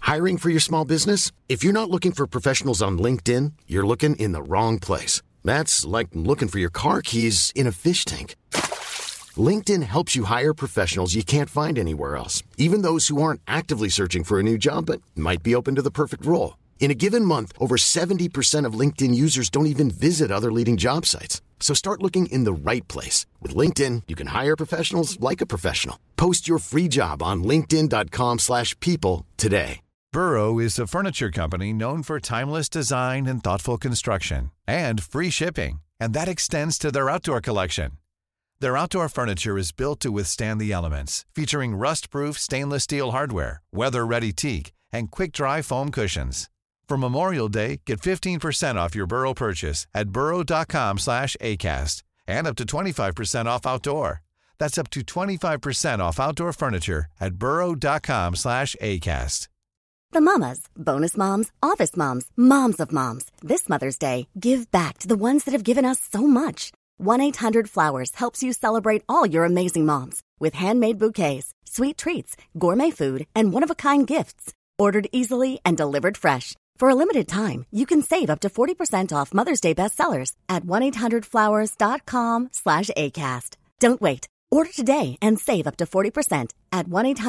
Hiring for your small business? If you're not looking for professionals on LinkedIn, you're looking in the wrong place. That's like looking for your car keys in a fish tank. LinkedIn helps you hire professionals you can't find anywhere else, even those who aren't actively searching for a new job but might be open to the perfect role. In a given month, over 70% of LinkedIn users don't even visit other leading job sites. So start looking in the right place. With LinkedIn, you can hire professionals like a professional. Post your free job on linkedin.com/people today. Burrow is a furniture company known for timeless design and thoughtful construction and free shipping, and that extends to their outdoor collection. Their outdoor furniture is built to withstand the elements, featuring rust-proof stainless steel hardware, weather-ready teak, and quick-dry foam cushions. For Memorial Day, get 15% off your Burrow purchase at burrow.com/ACAST and up to 25% off outdoor. That's up to 25% off outdoor furniture at burrow.com/ACAST. The mamas, bonus moms, office moms, moms of moms. This Mother's Day, give back to the ones that have given us so much. 1-800-Flowers helps you celebrate all your amazing moms with handmade bouquets, sweet treats, gourmet food, and one-of-a-kind gifts. Ordered easily and delivered fresh. For a limited time, you can save up to 40% off Mother's Day bestsellers at 1-800-Flowers.com/ACAST. Don't wait. Order today and save up to 40% at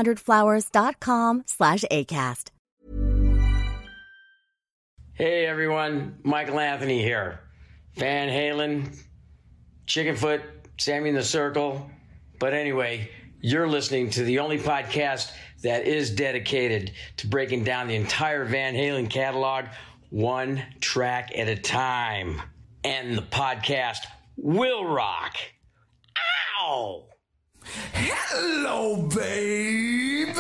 1-800-Flowers.com/ACAST. Hey everyone, Michael Anthony here. Van Halen, Chickenfoot, Sammy in the Circle. But anyway, you're listening to the only podcast that is dedicated to breaking down the entire Van Halen catalog one track at a time. And the podcast will rock. Ow! Hello, baby!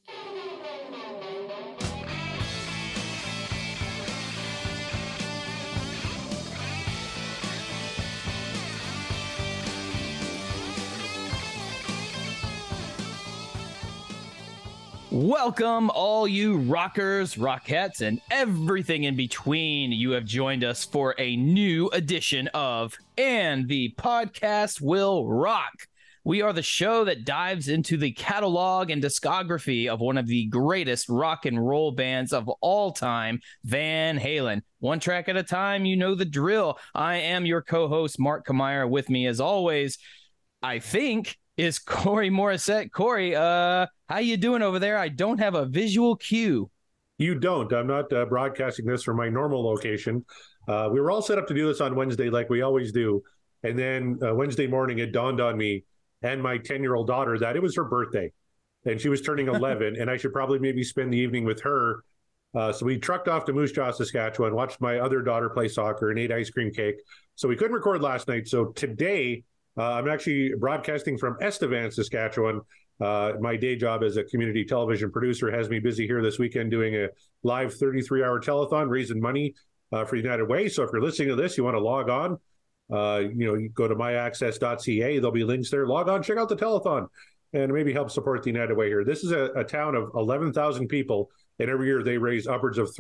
Welcome, all you rockers, rockettes, and everything in between. You have joined us for a new edition of And the Podcast Will Rock. We are the show that dives into the catalog and discography of one of the greatest rock and roll bands of all time, Van Halen. One track at a time, you know the drill. I am your co-host, Mark Kamier. With me, as always, I think, is Corey Morissette. Corey, how you doing over there? I don't have a visual cue. You don't. I'm not broadcasting this from my normal location. We were all set up to do this on Wednesday like we always do. And then Wednesday morning, it dawned on me and my 10-year-old daughter that it was her birthday. And she was turning 11, and I should probably maybe spend the evening with her. So we trucked off to Moose Jaw, Saskatchewan, watched my other daughter play soccer and ate ice cream cake. So we couldn't record last night. So today, I'm actually broadcasting from Estevan, Saskatchewan. My day job as a community television producer has me busy here this weekend doing a live 33-hour telethon, raising money for United Way. So if you're listening to this, you want to log on, you go to myaccess.ca. There'll be links there. Log on, check out the telethon, and maybe help support the United Way here. This is a town of 11,000 people, and every year they raise upwards of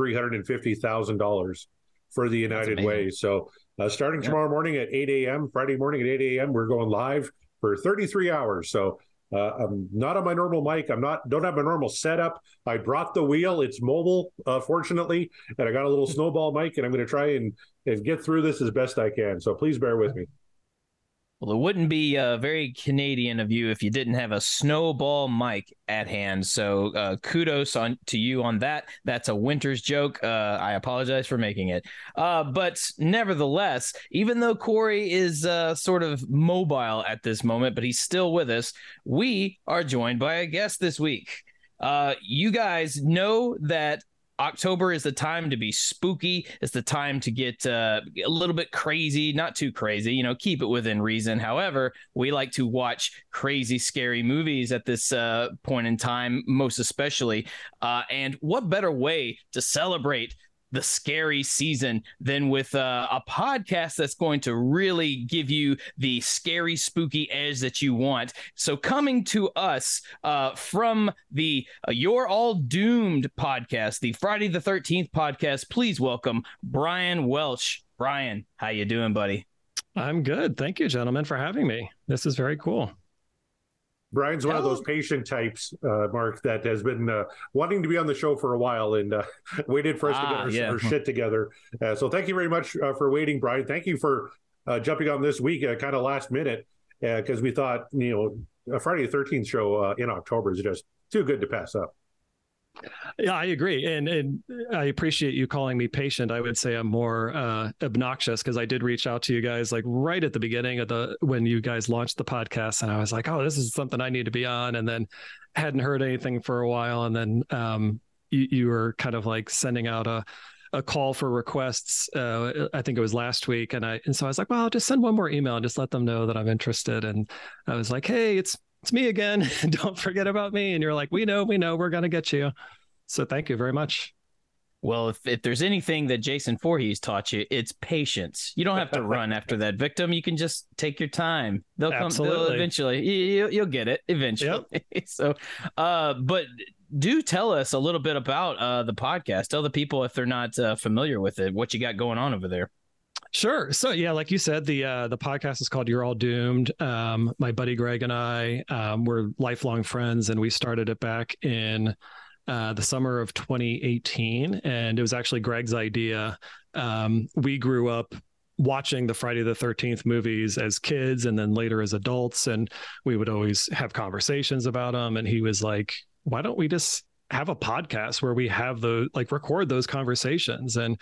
$350,000 for the United Way. So starting tomorrow morning at 8 a.m., Friday morning at 8 a.m., we're going live for 33 hours. So I'm not on my normal mic. Don't have my normal setup. I brought the wheel. It's mobile, fortunately, and I got a little snowball mic, and I'm going to try and get through this as best I can. So please bear with me. Well, it wouldn't be very Canadian of you if you didn't have a snowball mic at hand. So kudos to you on that. That's a winter's joke. I apologize for making it. But nevertheless, even though Corey is sort of mobile at this moment, but he's still with us, we are joined by a guest this week. You guys know that October is the time to be spooky. It's the time to get a little bit crazy, not too crazy, keep it within reason. However, we like to watch crazy, scary movies at this point in time, most especially. And what better way to celebrate the scary season than with a podcast that's going to really give you the scary, spooky edge that you want. So coming to us from the You're All Doomed podcast, the Friday the 13th podcast, please welcome Brian Welch. Brian, how you doing, buddy? I'm good. Thank you, gentlemen, for having me. This is very cool. Brian's one of those patient types, Mark, that has been wanting to be on the show for a while and waited for us to get our shit together. So thank you very much for waiting, Brian. Thank you for jumping on this week, kind of last minute, because we thought, a Friday the 13th show in October is just too good to pass up. Yeah, I agree. And I appreciate you calling me patient. I would say I'm more obnoxious, because I did reach out to you guys like right at the beginning of when you guys launched the podcast. And I was like, oh, this is something I need to be on. And then hadn't heard anything for a while. And then you were kind of like sending out a call for requests. I think it was last week. And so I was like, well, I'll just send one more email and just let them know that I'm interested. And I was like, hey, it's me again. Don't forget about me. And you're like, we know, we're going to get you. So thank you very much. Well, if there's anything that Jason Voorhees taught you, it's patience. You don't have to run after that victim. You can just take your time. They'll come. They'll eventually. You'll get it eventually. Yep. So, but do tell us a little bit about the podcast. Tell the people, if they're not familiar with it, what you got going on over there. Sure. So yeah, like you said, the podcast is called You're All Doomed. My buddy Greg and I were lifelong friends, and we started it back in the summer of 2018. And it was actually Greg's idea. We grew up watching the Friday the 13th movies as kids and then later as adults. And we would always have conversations about them. And he was like, why don't we just have a podcast where we have record those conversations and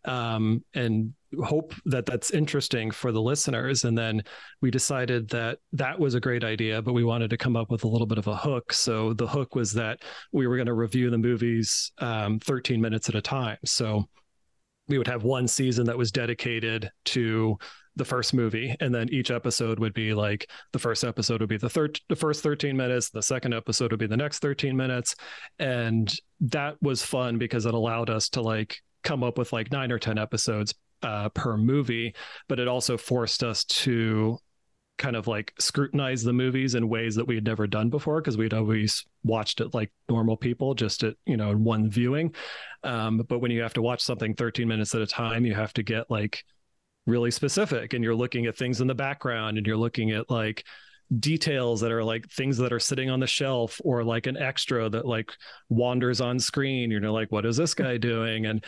hope that that's interesting for the listeners. And then we decided that was a great idea, but we wanted to come up with a little bit of a hook. So the hook was that we were going to review the movies 13 minutes at a time. So we would have one season that was dedicated to the first movie, and then each episode would be like, the first episode would be the first 13 minutes, the second episode would be the next 13 minutes. And that was fun because it allowed us to come up with 9 or 10 episodes per movie, but it also forced us to kind of scrutinize the movies in ways that we had never done before, because we'd always watched it like normal people, just at in one viewing. But when you have to watch something 13 minutes at a time, you have to get really specific, and you're looking at things in the background, and you're looking at details that are things that are sitting on the shelf, or an extra that wanders on screen. You're like, what is this guy doing? And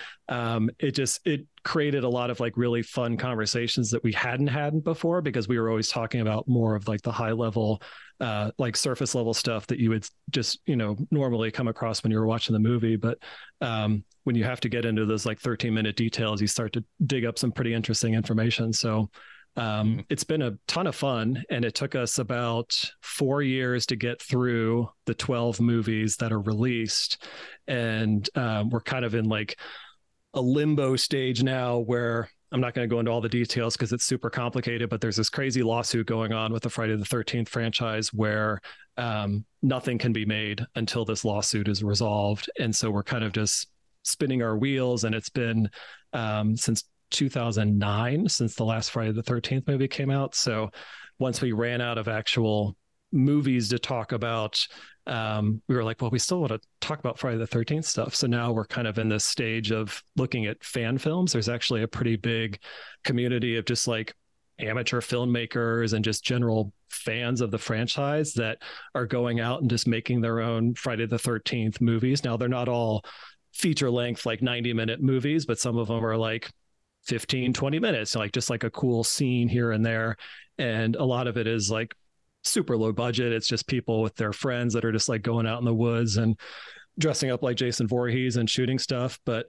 it created a lot of really fun conversations that we hadn't had before, because we were always talking about more of the high level surface level stuff that you would just normally come across when you were watching the movie. But when you have to get into those 13-minute details, you start to dig up some pretty interesting information. So it's been a ton of fun, and it took us about 4 years to get through the 12 movies that are released. And we're kind of in a limbo stage now, where I'm not going to go into all the details because it's super complicated, but there's this crazy lawsuit going on with the Friday the 13th franchise where nothing can be made until this lawsuit is resolved. And so we're kind of just spinning our wheels, and it's been since 2009 since the last Friday the 13th movie came out. So once we ran out of actual movies to talk about, we were like, well, we still want to talk about Friday the 13th stuff. So now we're kind of in this stage of looking at fan films. There's actually a pretty big community of just amateur filmmakers and just general fans of the franchise that are going out and just making their own Friday the 13th movies. Now, they're not all feature length, 90-minute movies, but some of them are 15, 20 minutes, just a cool scene here and there. And a lot of it is super low budget. It's just people with their friends that are just going out in the woods and dressing up like Jason Voorhees and shooting stuff. But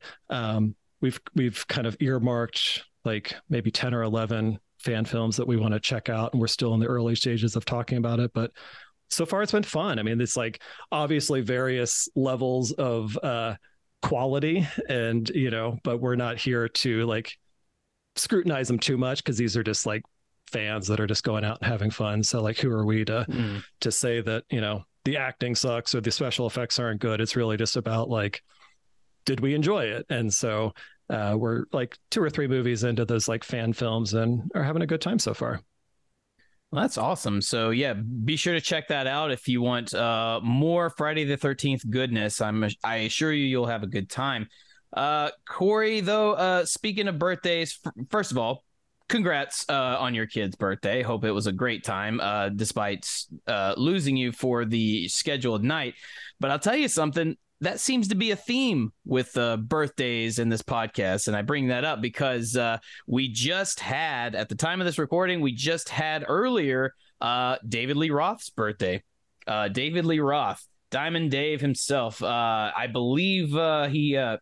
we've kind of earmarked maybe 10 or 11 fan films that we want to check out, and we're still in the early stages of talking about it. But so far it's been fun. I mean, it's obviously various levels of quality, and but we're not here to scrutinize them too much, because these are just fans that are just going out and having fun. So who are we to say that the acting sucks or the special effects aren't good? It's really just about did we enjoy it? And so we're 2 or 3 movies into those fan films and are having a good time so far. Well, that's awesome. So yeah, be sure to check that out if you want more Friday the 13th goodness. I assure you'll have a good time. Corey, though, speaking of birthdays, first of all, congrats on your kid's birthday. Hope it was a great time, despite losing you for the scheduled night. But I'll tell you something. That seems to be a theme with birthdays in this podcast. And I bring that up because we just had, at the time of this recording, earlier David Lee Roth's birthday. David Lee Roth, Diamond Dave himself. I believe he, how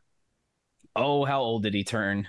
old did he turn?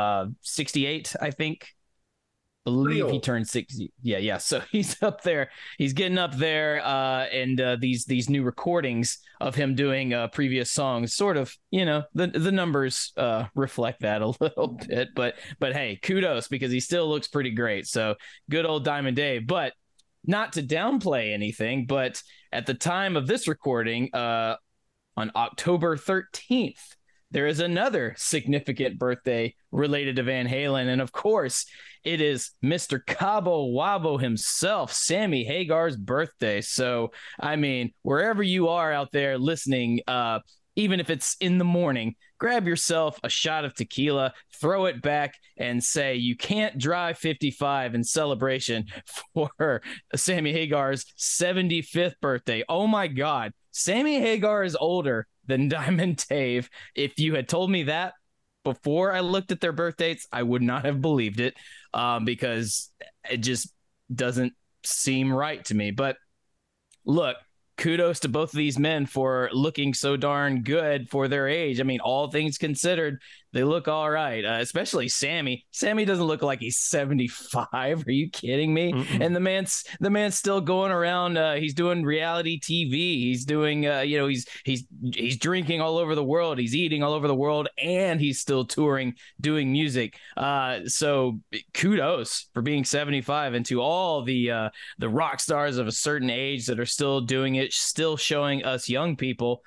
68, I think. Believe he turned 60. Yeah. So he's up there. He's getting up there. And these new recordings of him doing previous songs, sort of, the numbers reflect that a little bit. But hey, kudos, because he still looks pretty great. So good old Diamond Dave. But not to downplay anything, but at the time of this recording, on October 13th, there is another significant birthday related to Van Halen. And of course, it is Mr. Cabo Wabo himself, Sammy Hagar's birthday. So, I mean, wherever you are out there listening, even if it's in the morning, grab yourself a shot of tequila, throw it back, and say you can't drive 55 in celebration for Sammy Hagar's 75th birthday. Oh my God. Sammy Hagar is older than Diamond Dave. If you had told me that before I looked at their birth dates, I would not have believed it, because it just doesn't seem right to me. But look, kudos to both of these men for looking so darn good for their age. I mean, all things considered, they look all right, especially Sammy. Sammy doesn't look like he's 75. Are you kidding me? Mm-mm. And the man's still going around. He's doing reality TV. He's doing, he's drinking all over the world. He's eating all over the world, and he's still touring, doing music. So kudos for being 75, and to all the rock stars of a certain age that are still doing it, still showing us young people.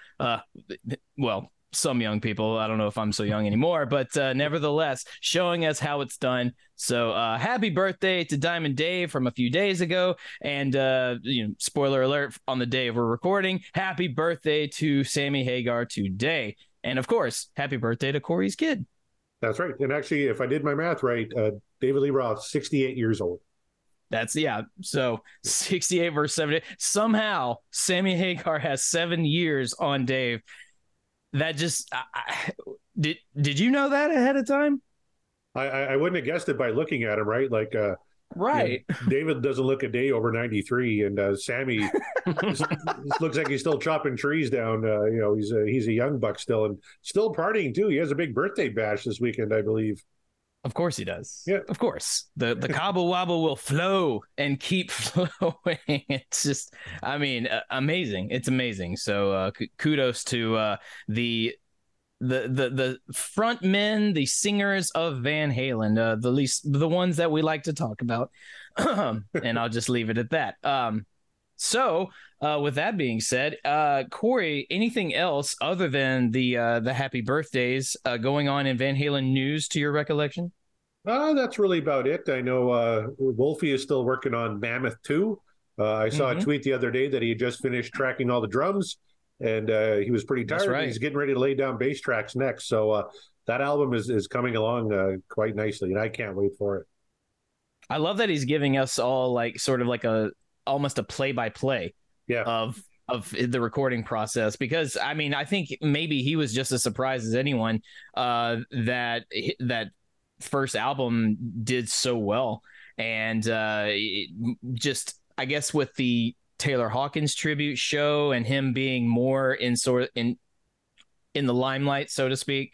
Some young people. I don't know if I'm so young anymore, but nevertheless, showing us how it's done. So happy birthday to Diamond Dave from a few days ago. And, spoiler alert, on the day of we're recording, happy birthday to Sammy Hagar today. And of course, happy birthday to Corey's kid. That's right. And actually, if I did my math right, David Lee Roth, 68 years old. So 68 versus 70. Somehow, Sammy Hagar has 7 years on Dave. That just did you know that ahead of time? I wouldn't have guessed it by looking at him, right? Like, right. David doesn't look a day over 93, and Sammy looks like he's still chopping trees down. He's a young buck still, and still partying too. He has a big birthday bash this weekend, I believe. Of course he does. Yeah, of course. The Cabo Wabo will flow and keep flowing. It's just, I mean, amazing. It's amazing. So kudos to the front men, the singers of Van Halen, the ones that we like to talk about. And I'll just leave it at that. So with that being said, Corey, anything else other than the happy birthdays going on in Van Halen news to your recollection? That's really about it. I know Wolfie is still working on Mammoth 2. I saw a tweet the other day that he had just finished tracking all the drums, and he was pretty tired. Right. He's getting ready to lay down bass tracks next. So that album is coming along quite nicely, and I can't wait for it. I love that he's giving us all almost a play-by-play of the recording process, because I mean, I think maybe he was just as surprised as anyone that first album did so well. And just, I guess, with the Taylor Hawkins tribute show and him being more in the limelight, so to speak,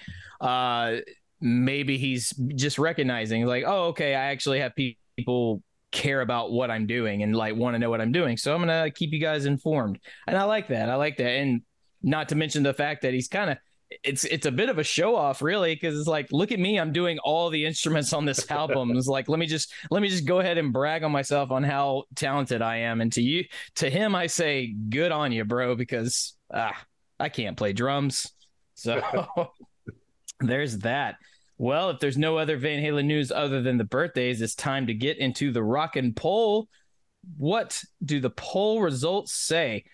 maybe he's just recognizing like, oh, okay, I actually have people care about what I'm doing and like want to know what I'm doing, so I'm gonna keep you guys informed. And I like that. And not to mention the fact that he's kind of, it's a bit of a show off, really, because it's like, look at me, I'm doing all the instruments on this album. It's like, let me just go ahead and brag on myself on how talented I am. And to him, I say, good on you, bro, because I can't play drums. So there's that. Well, if there's no other Van Halen news other than the birthdays, it's time to get into the Rockin' Poll. What do the poll results say?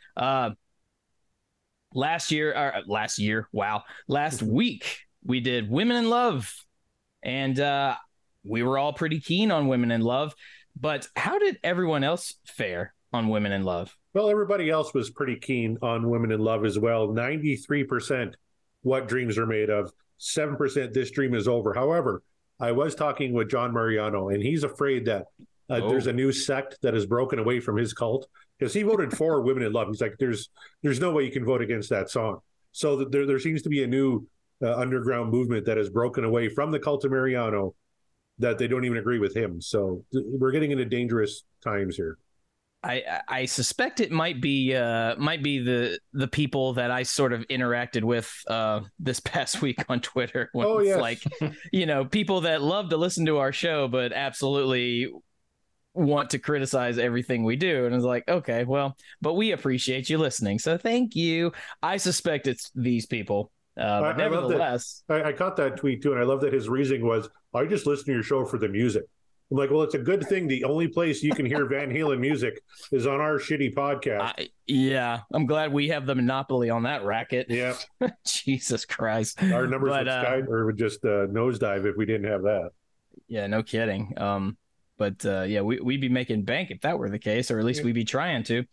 Last week we did Women in Love, and we were all pretty keen on Women in Love. But how did everyone else fare on Women in Love? Well, everybody else was pretty keen on Women in Love as well. 93% What Dreams Are Made Of, 7% This Dream Is Over. However, I was talking with John Mariano, and he's afraid that there's a new sect that has broken away from his cult, because he voted for Women in Love. He's like, there's no way you can vote against that song. So there seems to be a new underground movement that has broken away from the cult of Mariano, that they don't even agree with him. So we're getting into dangerous times here. I suspect it might be the people that I sort of interacted with this past week on Twitter. It's like, people that love to listen to our show, but absolutely want to criticize everything we do. And it's like, okay, well, but we appreciate you listening. So thank you. I suspect it's these people. But nevertheless, I caught that tweet too. And I love that his reasoning was, I just listen to your show for the music. I'm like, well, it's a good thing the only place you can hear Van Halen music is on our shitty podcast. I'm glad we have the monopoly on that racket. Yeah. Jesus Christ. Our numbers would just nosedive if we didn't have that. Yeah, no kidding. We'd be making bank if that were the case, or at least we'd be trying to.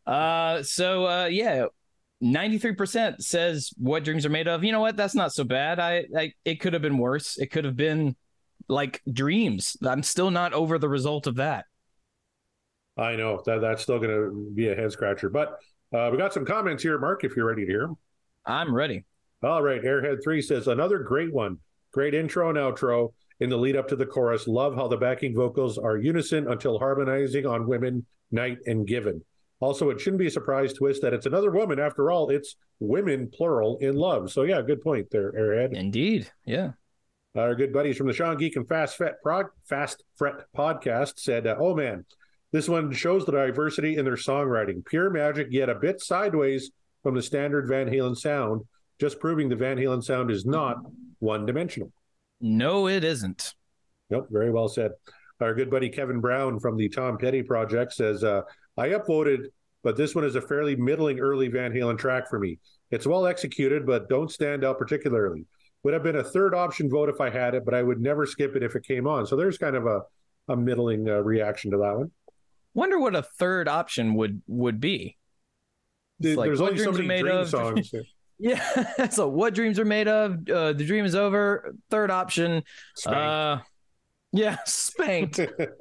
93% says What Dreams Are Made Of. You know what? That's not so bad. It could have been worse. It could have been like Dreams. I'm still not over the result of that. I know that's still going to be a head scratcher, but we got some comments here, Mark, if you're ready to hear them. I'm ready. All right. Airhead 3 says, another great one. Great intro and outro in the lead up to the chorus. Love how the backing vocals are unison until harmonizing on Women, Night, and Given. Also, it shouldn't be a surprise twist that it's another woman. After all, it's women, plural, in love. So, yeah, good point there, Airhead. Indeed. Yeah. Our good buddies from the Sean Geek and Fast Fret podcast said, oh, man, this one shows the diversity in their songwriting. Pure magic, yet a bit sideways from the standard Van Halen sound, just proving the Van Halen sound is not one-dimensional. No, it isn't. Nope, very well said. Our good buddy Kevin Brown from the Tom Petty Project says, I upvoted, but this one is a fairly middling early Van Halen track for me. It's well executed, but don't stand out particularly. Would have been a third option vote if I had it, but I would never skip it if it came on. So there's kind of a middling reaction to that one. Wonder what a third option would be. There's only so many Dream songs. Yeah. So What Dreams Are Made Of, The Dream Is Over, third option. Spanked. Spanked.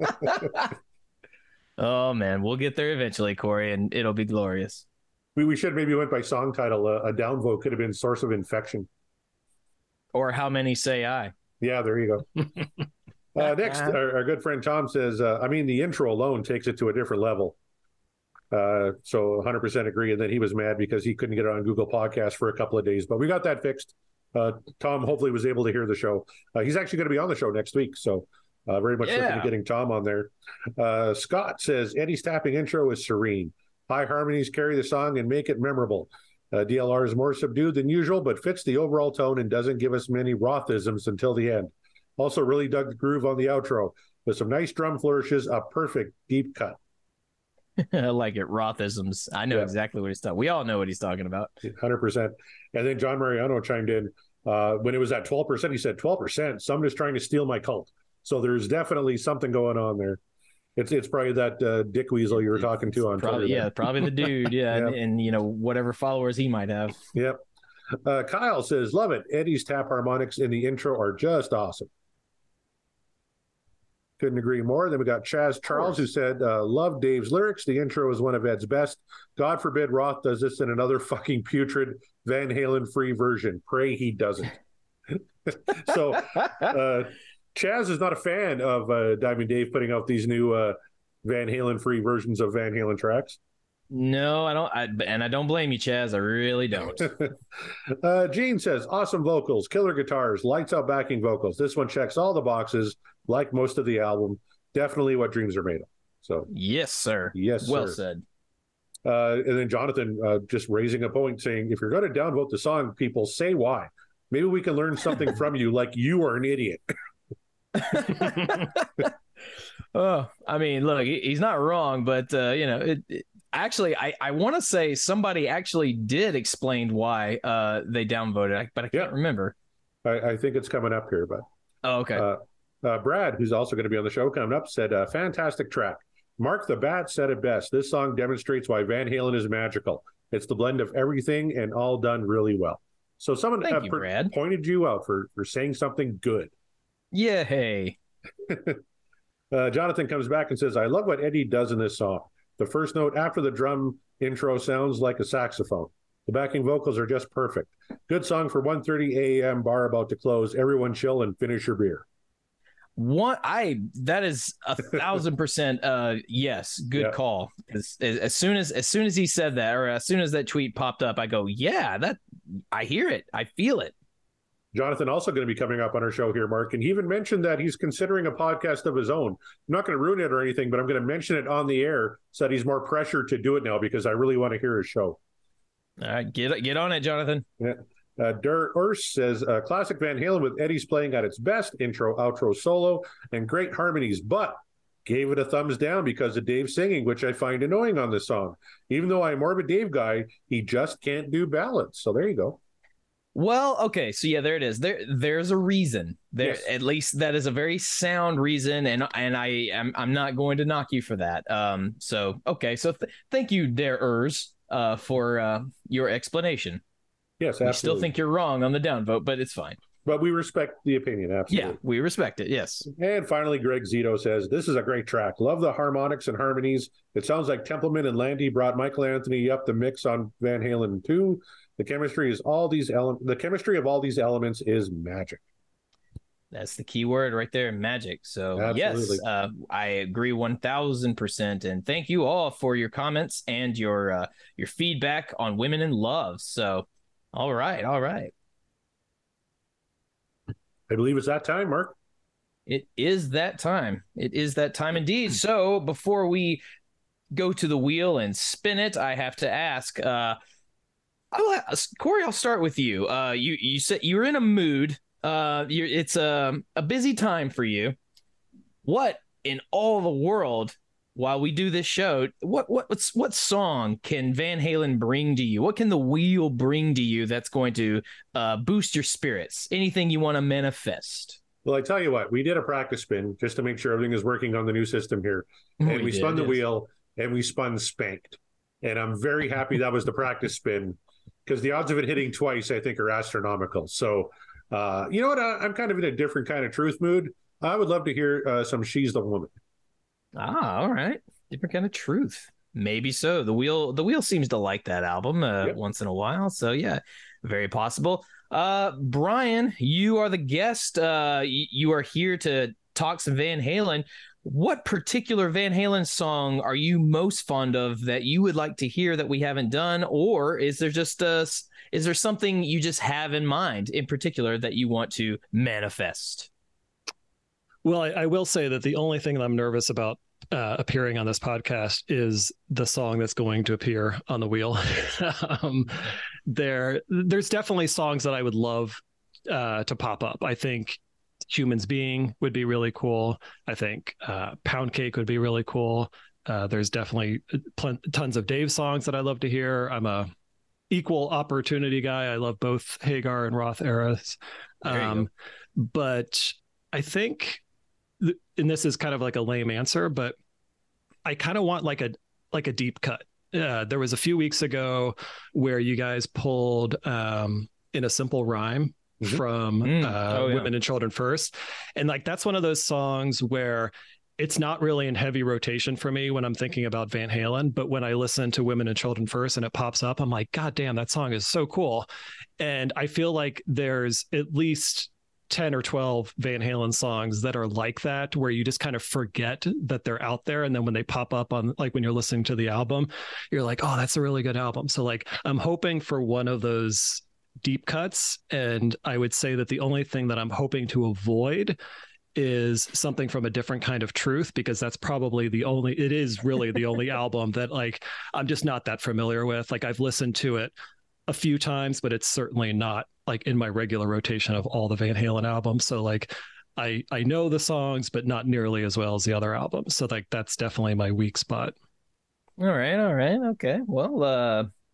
Oh, man. We'll get there eventually, Corey, and it'll be glorious. We should maybe went by song title. A downvote could have been Source of Infection. Or How Many Say I. Yeah, there you go. Next, our good friend Tom says, the intro alone takes it to a different level. So 100% agree. And then he was mad because he couldn't get it on Google Podcasts for a couple of days. But we got that fixed. Tom hopefully was able to hear the show. He's actually going to be on the show next week. So very much looking at getting Tom on there. Scott says, Eddie's tapping intro is serene. High harmonies carry the song and make it memorable. DLR is more subdued than usual, but fits the overall tone and doesn't give us many Rothisms until the end. Also really dug the groove on the outro with some nice drum flourishes, a perfect deep cut. I like it. Rothisms. I know exactly what he's talking. We all know what he's talking about. 100%. And then John Mariano chimed in when it was at 12%. He said, 12%. Someone is trying to steal my cult. So there's definitely something going on there. It's probably that Dick Weasel you were talking to on Twitter. Yeah, probably the dude. Yeah, yep. and whatever followers he might have. Yep. Kyle says, love it. Eddie's tap harmonics in the intro are just awesome. Couldn't agree more. Then we got Chaz Charles who said, love Dave's lyrics. The intro is one of Ed's best. God forbid Roth does this in another fucking putrid Van Halen free version. Pray he doesn't. So Chaz is not a fan of Diamond Dave putting out these new Van Halen free versions of Van Halen tracks. No, I don't. I don't blame you, Chaz. I really don't. Gene says, awesome vocals, killer guitars, lights out backing vocals. This one checks all the boxes, like most of the album. Definitely What Dreams Are Made Of. So yes, sir. Yes, well sir. said. And then Jonathan just raising a point saying, if you're going to downvote the song, people, say why. Maybe we can learn something from you, like you are an idiot. Oh, I mean, look, he's not wrong, but actually, I want to say somebody actually did explain why they downvoted, but I can't remember. I think it's coming up here, but okay. Brad, who's also going to be on the show coming up, said, fantastic track. Mark the Bat said it best. This song demonstrates why Van Halen is magical. It's the blend of everything and all done really well. So someone pointed you out for saying something good. Yeah, hey. Jonathan comes back and says, I love what Eddie does in this song. The first note after the drum intro sounds like a saxophone. The backing vocals are just perfect. Good song for 1:30 a.m. bar about to close. Everyone chill and finish your beer. That is 1,000% yes, good call. As soon as he said that, or as soon as that tweet popped up, I go, yeah, that I hear it, I feel it. Jonathan also going to be coming up on our show here, Mark, and he even mentioned that he's considering a podcast of his own. I'm not going to ruin it or anything, but I'm going to mention it on the air so that he's more pressured to do it now because I really want to hear his show. All right, get on it, Jonathan. Yeah. Der Urs says, classic Van Halen with Eddie's playing at its best, intro, outro, solo, and great harmonies, but gave it a thumbs down because of Dave singing, which I find annoying on this song. Even though I'm a morbid Dave guy, he just can't do ballads. So there you go. Well, okay, so yeah, there it is. There's a reason. There, yes. At least that is a very sound reason, and I'm not going to knock you for that. So okay, so thank you, Der Urs, for your explanation. Yes, absolutely. We still think you're wrong on the downvote, but it's fine. But we respect the opinion, absolutely. Yeah, we respect it, yes. And finally, Greg Zito says, this is a great track. Love the harmonics and harmonies. It sounds like Templeman and Landy brought Michael Anthony up the mix on Van Halen 2. The chemistry of all these elements is magic. That's the key word right there, magic. So absolutely. Yes, I agree 1,000%. And thank you all for your comments and your feedback on Women in Love. So all right. I believe it's that time, Mark. It is that time. It is that time indeed. So before we go to the wheel and spin it, I have to ask, Corey, I'll start with you. You said you were in a mood. It's a busy time for you. What in all the world, while we do this show, what song can Van Halen bring to you? What can the wheel bring to you that's going to boost your spirits? Anything you want to manifest? Well, I tell you what, we did a practice spin just to make sure everything is working on the new system here. And we spun the wheel and we spun Spanked. And I'm very happy that was the practice spin because the odds of it hitting twice, I think, are astronomical. So, you know what? I'm kind of in a different kind of truth mood. I would love to hear some She's the Woman. All right. Different kind of truth. Maybe so. The wheel seems to like that album once in a while. So yeah, very possible. Brian, you are the guest. You are here to talk some Van Halen. What particular Van Halen song are you most fond of that you would like to hear that we haven't done? Or is there just is there something you just have in mind in particular that you want to manifest? Well, I will say that the only thing that I'm nervous about appearing on this podcast is the song that's going to appear on the wheel. There's definitely songs that I would love to pop up. I think Humans Being would be really cool. I think Pound Cake would be really cool. There's definitely tons of Dave songs that I love to hear. I'm a equal opportunity guy. I love both Hagar and Roth eras. But I think, and this is kind of like a lame answer, but I kind of want like a deep cut. There was a few weeks ago where you guys pulled In a Simple Rhyme from Women and Children First. And like, that's one of those songs where it's not really in heavy rotation for me when I'm thinking about Van Halen, but when I listen to Women and Children First and it pops up, I'm like, God damn, that song is so cool. And I feel like there's at least 10 or 12 Van Halen songs that are like that, where you just kind of forget that they're out there. And then when they pop up on, like when you're listening to the album, you're like, oh, that's a really good album. So like, I'm hoping for one of those deep cuts. And I would say that the only thing that I'm hoping to avoid is something from A Different Kind of Truth, because that's probably it is really the only album that like, I'm just not that familiar with. Like I've listened to it a few times, but it's certainly not like in my regular rotation of all the Van Halen albums. So like I know the songs, but not nearly as well as the other albums. So like that's definitely my weak spot. All right. Okay. Well,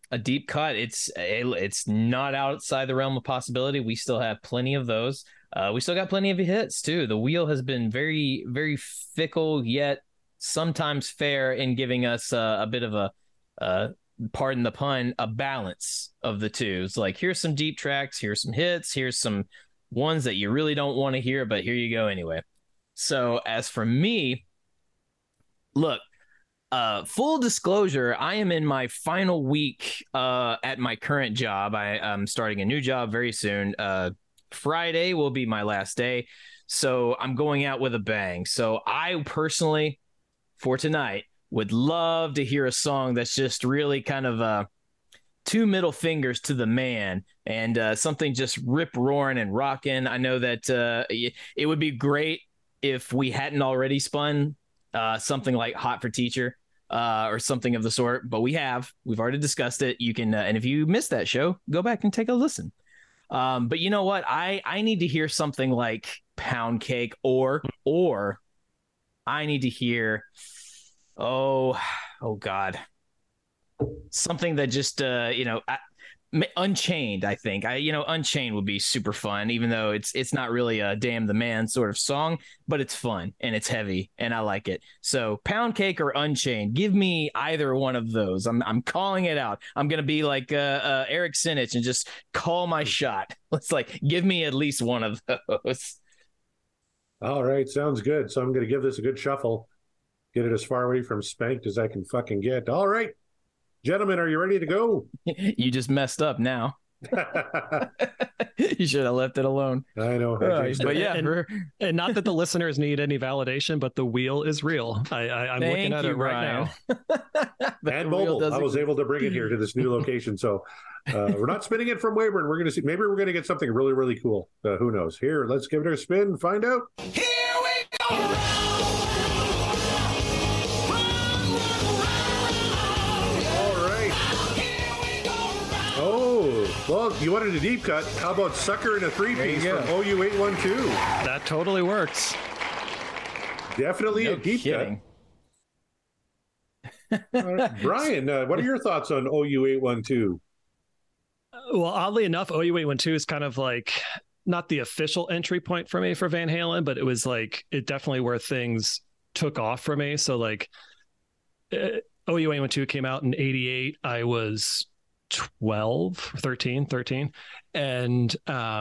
a deep cut. It's not outside the realm of possibility. We still have plenty of those. We still got plenty of hits too. The wheel has been very, very fickle, yet sometimes fair in giving us a bit of a pardon the pun, a balance of the two. It's like, here's some deep tracks, here's some hits, here's some ones that you really don't want to hear, but here you go anyway. So as for me, look, full disclosure, I am in my final week at my current job. I'm starting a new job very soon. Friday will be my last day. So I'm going out with a bang. So I personally, for tonight, would love to hear a song that's just really kind of two middle fingers to the man and something just rip roaring and rocking. I know that it would be great if we hadn't already spun something like Hot for Teacher or something of the sort, but we've already discussed it. You can, and if you missed that show, go back and take a listen. But you know what? I need to hear something like Pound Cake or I need to hear, oh God, something that just, Unchained, I think. Unchained would be super fun, even though it's not really a Damn the Man sort of song, but it's fun and it's heavy and I like it. So Pound Cake or Unchained, give me either one of those. I'm calling it out. I'm gonna be like Eric Sinich and just call my shot. Let's give me at least one of those. All right, sounds good. So I'm gonna give this a good shuffle, get it as far away from Spanked as I can fucking get. All right. Gentlemen, are you ready to go? You just messed up now. You should have left it alone. I know. But yeah. And not that the listeners need any validation, but the wheel is real. I'm looking at it right now. And mobile. I was able to bring it here to this new location. So we're not spinning it from Weyburn. We're going to see. Maybe we're going to get something really, really cool. Who knows? Here, let's give it a spin. Find out. Here we go. Well, you wanted a deep cut. How about Sucker in a three-piece from OU812? That totally works. Definitely a deep cut. Brian, what are your thoughts on OU812? Well, oddly enough, OU812 is kind of like not the official entry point for me for Van Halen, but it was it definitely where things took off for me. So OU812 came out in '88. I was 13. And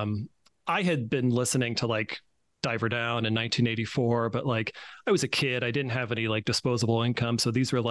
I had been listening to Diver Down in 1984, but I was a kid. I didn't have any disposable income. So these were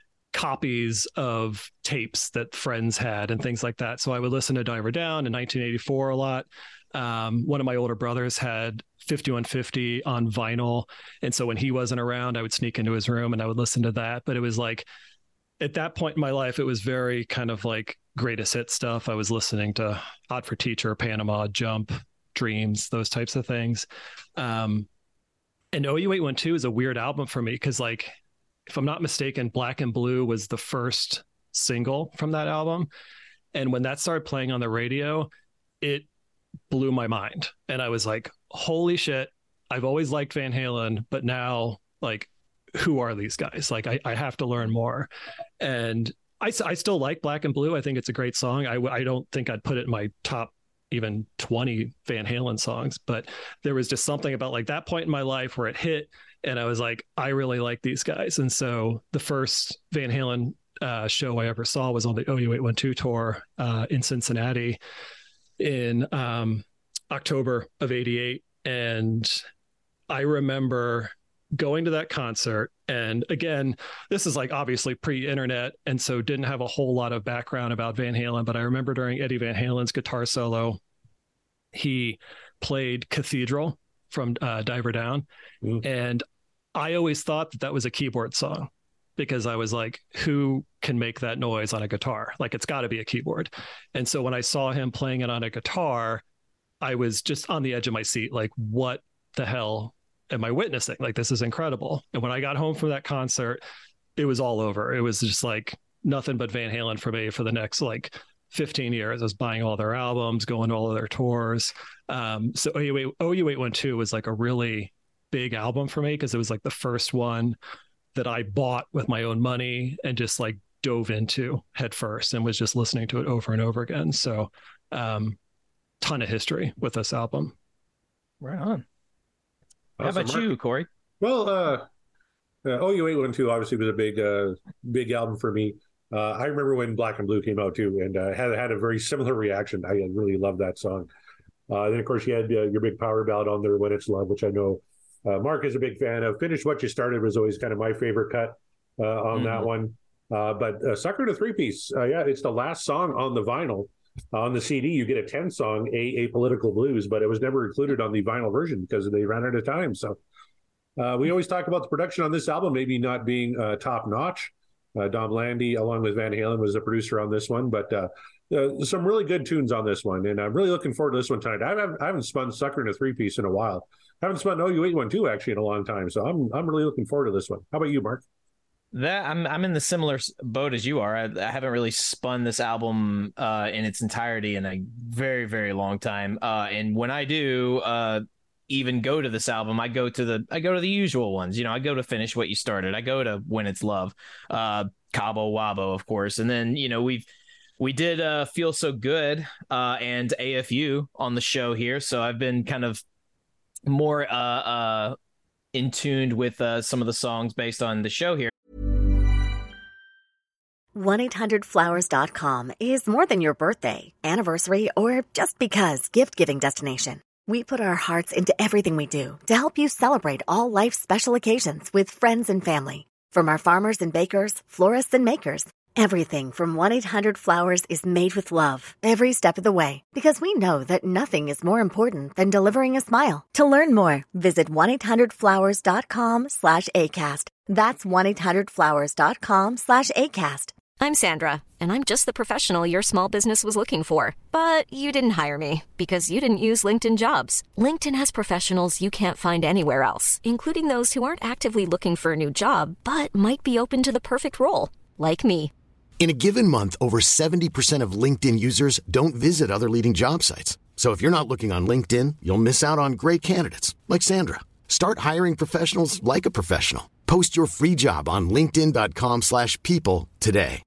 copies of tapes that friends had and things like that. So I would listen to Diver Down in 1984 a lot. One of my older brothers had 5150 on vinyl. And so when he wasn't around, I would sneak into his room and I would listen to that. But it was at that point in my life, it was very kind of greatest hit stuff. I was listening to Hot for Teacher, Panama, Jump, Dreams, those types of things. And OU812 is a weird album for me because if I'm not mistaken, Black and Blue was the first single from that album. And when that started playing on the radio, it blew my mind. And I was like, holy shit, I've always liked Van Halen, but now who are these guys? I have to learn more. And I still like Black and Blue. I think it's a great song. I don't think I'd put it in my top even 20 Van Halen songs, but there was just something about that point in my life where it hit and I was like, I really like these guys. And so the first Van Halen show I ever saw was on the OU812 tour in Cincinnati in October of '88. And I remember going to that concert. And again, this is obviously pre-internet. And so didn't have a whole lot of background about Van Halen, but I remember during Eddie Van Halen's guitar solo, he played Cathedral from Diver Down. And I always thought that was a keyboard song because I was like, who can make that noise on a guitar? It's gotta be a keyboard. And so when I saw him playing it on a guitar, I was just on the edge of my seat. What the hell am I witnessing? This is incredible. And when I got home from that concert, it was all over. It was just nothing but Van Halen for me for the next 15 years. I was buying all their albums, going to all of their tours. So OU812 was a really big album for me because it was the first one that I bought with my own money and just dove into head first and was just listening to it over and over again. So ton of history with this album. Right on. How Awesome. about you, Corey? Well, OU812 obviously was a big album for me. I remember when Black and Blue came out too, and had a very similar reaction. I really loved that song. Then of course you had your big power ballad on there, When It's Love, which I know Mark is a big fan of. Finish What You Started was always kind of my favorite cut on that one. But Sucker in a Three-Piece, it's the last song on the vinyl. On the CD, you get a 10-song Apolitical Blues, but it was never included on the vinyl version because they ran out of time. So we always talk about the production on this album maybe not being top-notch. Dom Landy, along with Van Halen, was the producer on this one, but some really good tunes on this one, and I'm really looking forward to this one tonight. I haven't spun Sucker in a Three-Piece in a while. I haven't spun OU812 actually in a long time, so I'm really looking forward to this one. How about you, Mark? That I'm in the similar boat as you are. I haven't really spun this album in its entirety in a very, very long time. And when I do even go to this album, I go to the usual ones. I go to Finish What You Started. I go to When It's Love, Cabo Wabo, of course. And then, we did Feel So Good and AFU on the show here. So I've been kind of more in tune with some of the songs based on the show here. 1-800-Flowers.com is more than your birthday, anniversary, or just because gift-giving destination. We put our hearts into everything we do to help you celebrate all life's special occasions with friends and family. From our farmers and bakers, florists and makers, everything from 1-800-Flowers is made with love every step of the way, because we know that nothing is more important than delivering a smile. To learn more, visit 1-800-Flowers.com/ACAST. That's 1-800-Flowers.com/ACAST. I'm Sandra, and I'm just the professional your small business was looking for. But you didn't hire me because you didn't use LinkedIn Jobs. LinkedIn has professionals you can't find anywhere else, including those who aren't actively looking for a new job, but might be open to the perfect role, like me. In a given month, over 70% of LinkedIn users don't visit other leading job sites. So if you're not looking on LinkedIn, you'll miss out on great candidates like Sandra. Start hiring professionals like a professional. Post your free job on linkedin.com/people today.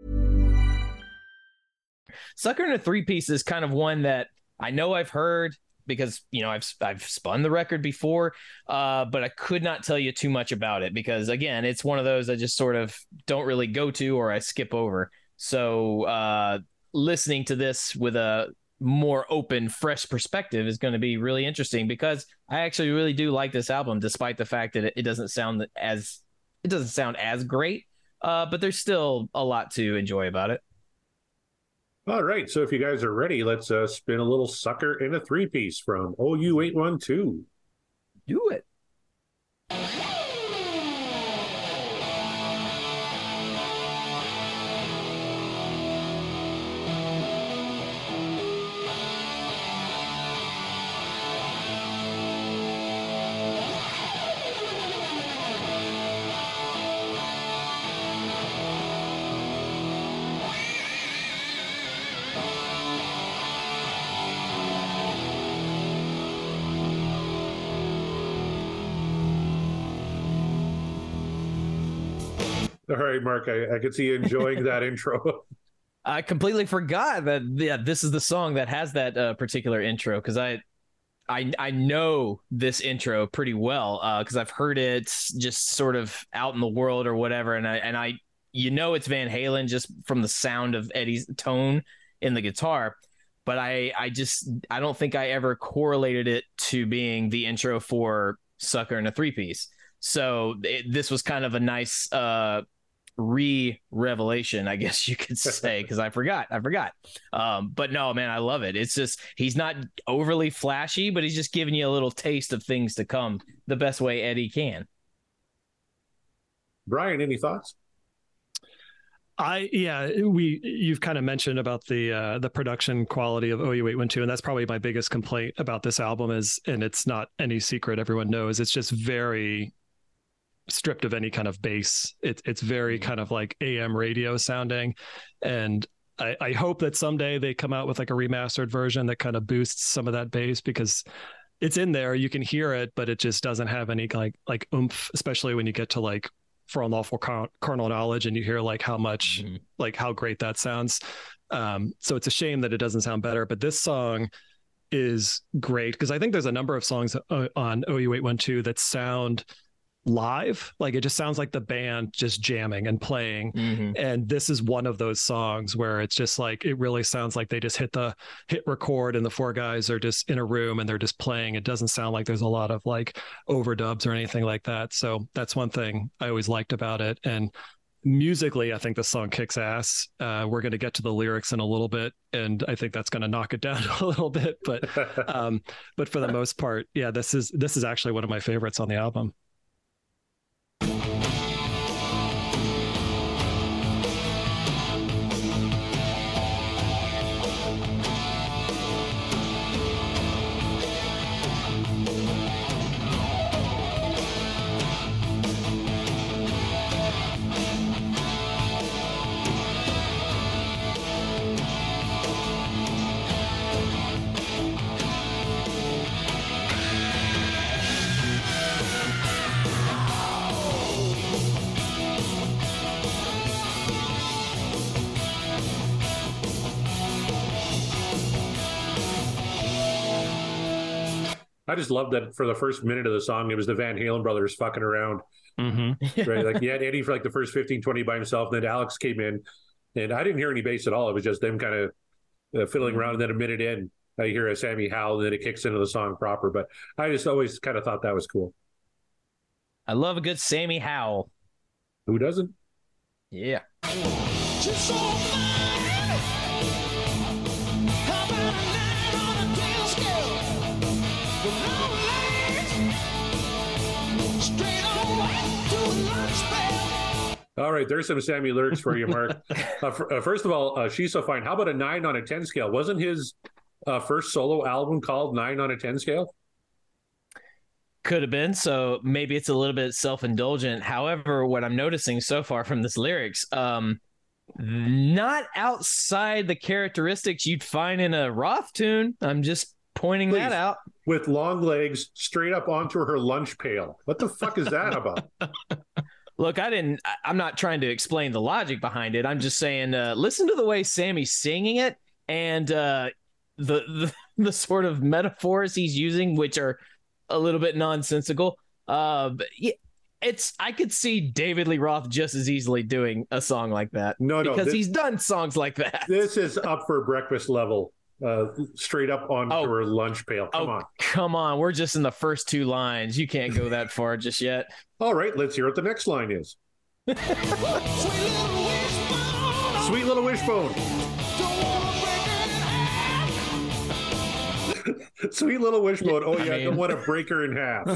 Sucker in a Three-Piece is kind of one that I know I've heard because, I've spun the record before, but I could not tell you too much about it because, again, it's one of those I just sort of don't really go to or I skip over. So listening to this with a more open, fresh perspective is going to be really interesting because I actually really do like this album, despite the fact that it doesn't sound as great, but there's still a lot to enjoy about it. All right, so if you guys are ready, let's spin a little Sucker in a Three-Piece from OU812. Do it. All right, Mark, I can see you enjoying that intro. I completely forgot that this is the song that has that particular intro because I know this intro pretty well because I've heard it just sort of out in the world or whatever, and I it's Van Halen just from the sound of Eddie's tone in the guitar, but I don't think I ever correlated it to being the intro for Sucker in a Three-Piece. So this was kind of a nice revelation, I guess you could say, because I forgot. But no, man, I love it. It's just he's not overly flashy, but he's just giving you a little taste of things to come the best way Eddie can. Brian, any thoughts? You've kind of mentioned about the production quality of OU812, and that's probably my biggest complaint about this album and it's not any secret, everyone knows, it's just very stripped of any kind of bass. It's very kind of like AM radio sounding, and I hope that someday they come out with like a remastered version that kind of boosts some of that bass, because it's in there, you can hear it, but it just doesn't have any like oomph, especially when you get to like For Unlawful Carnal Knowledge, and you hear like how much like how great that sounds. So it's a shame that it doesn't sound better, but this song is great because I think there's a number of songs on OU812 that sound live, like it just sounds like the band just jamming and playing. And this is one of those songs where it's just like it really sounds like they just hit record and the four guys are just in a room and they're just playing. It doesn't sound like there's a lot of like overdubs or anything like that. So that's one thing I always liked about it. And musically, I think the song kicks ass. We're going to get to the lyrics in a little bit, and I think that's going to knock it down a little bit. But for the most part, yeah, this is actually one of my favorites on the album. I just love that for the first minute of the song, it was the Van Halen brothers fucking around. Right? Like you had Eddie for like the first 15, 20 by himself. And then Alex came in and I didn't hear any bass at all. It was just them kind of fiddling around. And then a minute in, I hear a Sammy howl and then it kicks into the song proper. But I just always kind of thought that was cool. I love a good Sammy howl. Who doesn't? Yeah. All right, there's some Sammy lyrics for you, Mark. First of all, She's So Fine. How about a 9 on a 10 scale? Wasn't his first solo album called 9 on a 10 scale? Could have been. So maybe it's a little bit self-indulgent. However, what I'm noticing so far from this lyrics, not outside the characteristics you'd find in a Roth tune. I'm just pointing that out. With long legs straight up onto her lunch pail. What the fuck is that about? Look, I'm not trying to explain the logic behind it. I'm just saying, listen to the way Sammy's singing it and the sort of metaphors he's using, which are a little bit nonsensical. But yeah, I could see David Lee Roth just as easily doing a song like that. Because he's done songs like that. This is up for breakfast level. Straight up onto her lunch pail. Come on. We're just in the first two lines. You can't go that far just yet. All right, let's hear what the next line is. Sweet little wishbone. Sweet little wishbone. Oh yeah, I don't want to break her in half.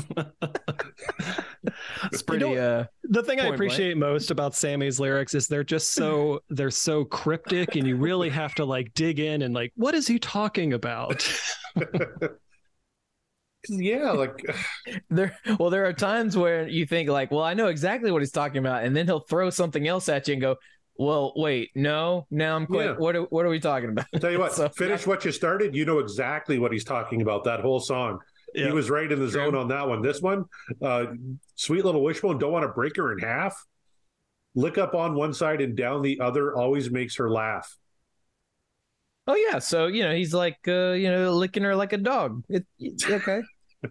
It's pretty. The thing I appreciate most about Sammy's lyrics is they're so cryptic, and you really have to like dig in and like, what is he talking about? Yeah, like there are times where you think like, well, I know exactly what he's talking about, and then he'll throw something else at you and go, well, wait, no, now I'm quite. Yeah. What are we talking about? I'll tell you what, finish what you started. You know exactly what he's talking about. That whole song. Yep. He was right in the zone on that one. This one, Sweet Little Wishbone, don't want to break her in half. Lick up on one side and down the other always makes her laugh. Oh yeah, so he's like licking her like a dog. It's okay.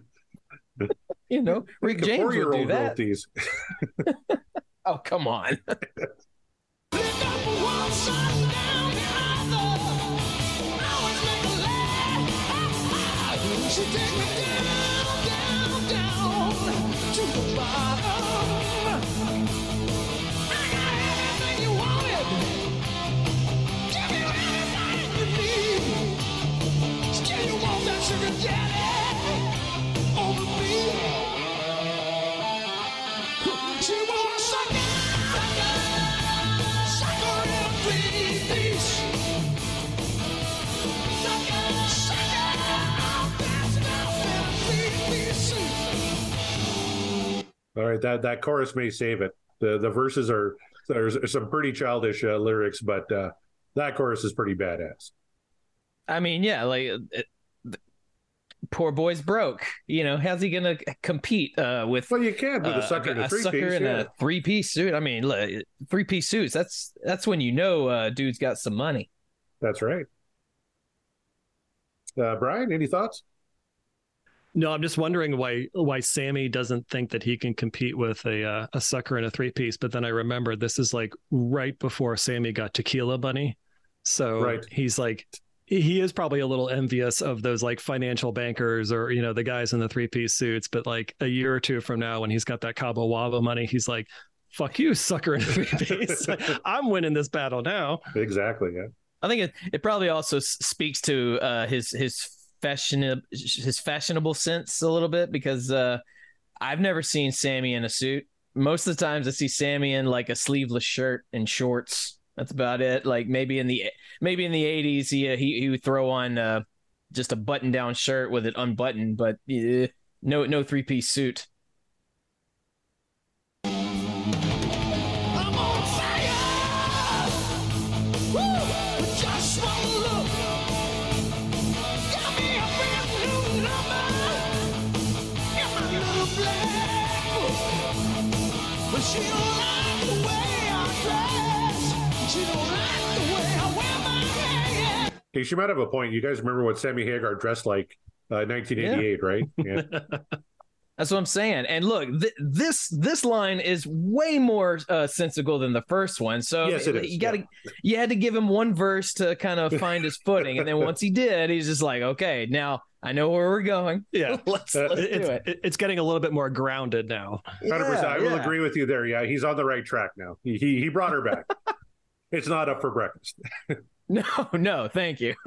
Rick James would do that. Oh come on. She take me down, down, down to the bottom. I got everything you wanted. Give you anything you need. Still you want that sugar daddy over me. She wanna suck her in a clean piece. All right, that chorus may save it. The verses there's some pretty childish lyrics, but that chorus is pretty badass. I mean, yeah, like poor boy's broke. How's he gonna compete with? Well, you can with a sucker in a three-piece. Sucker in a three-piece suit. I mean, look, three-piece suits. That's when dude's got some money. That's right. Brian, any thoughts? No, I'm just wondering why Sammy doesn't think that he can compete with a sucker in a three-piece. But then I remember this is like right before Sammy got Tequila Bunny, so right. He's like, he is probably a little envious of those like financial bankers or the guys in the three-piece suits. But like a year or two from now, when he's got that Cabo Wabo money, he's like, "Fuck you, sucker in a three-piece! I'm winning this battle now." Exactly. Yeah. I think it probably also speaks to his fashionable sense a little bit, because I've never seen Sammy in a suit. Most of the times I see Sammy in like a sleeveless shirt and shorts. That's about it. Like maybe in the 80s he would throw on just a button down shirt with it unbuttoned, but no three-piece suit. She don't like the way I dress. She don't like the way I wear my hair. Hey, she might have a point. You guys remember what Sammy Hagar dressed like 1988, right? Yeah. That's what I'm saying. And look, this line is way more sensical than the first one. So yes, it is. You had to give him one verse to kind of find his footing, and then once he did, he's just like, okay, now I know where we're going. Yeah, let's do it. It's getting a little bit more grounded now. 100%. I will agree with you there. Yeah, he's on the right track now. He brought her back. It's not up for breakfast. No, thank you.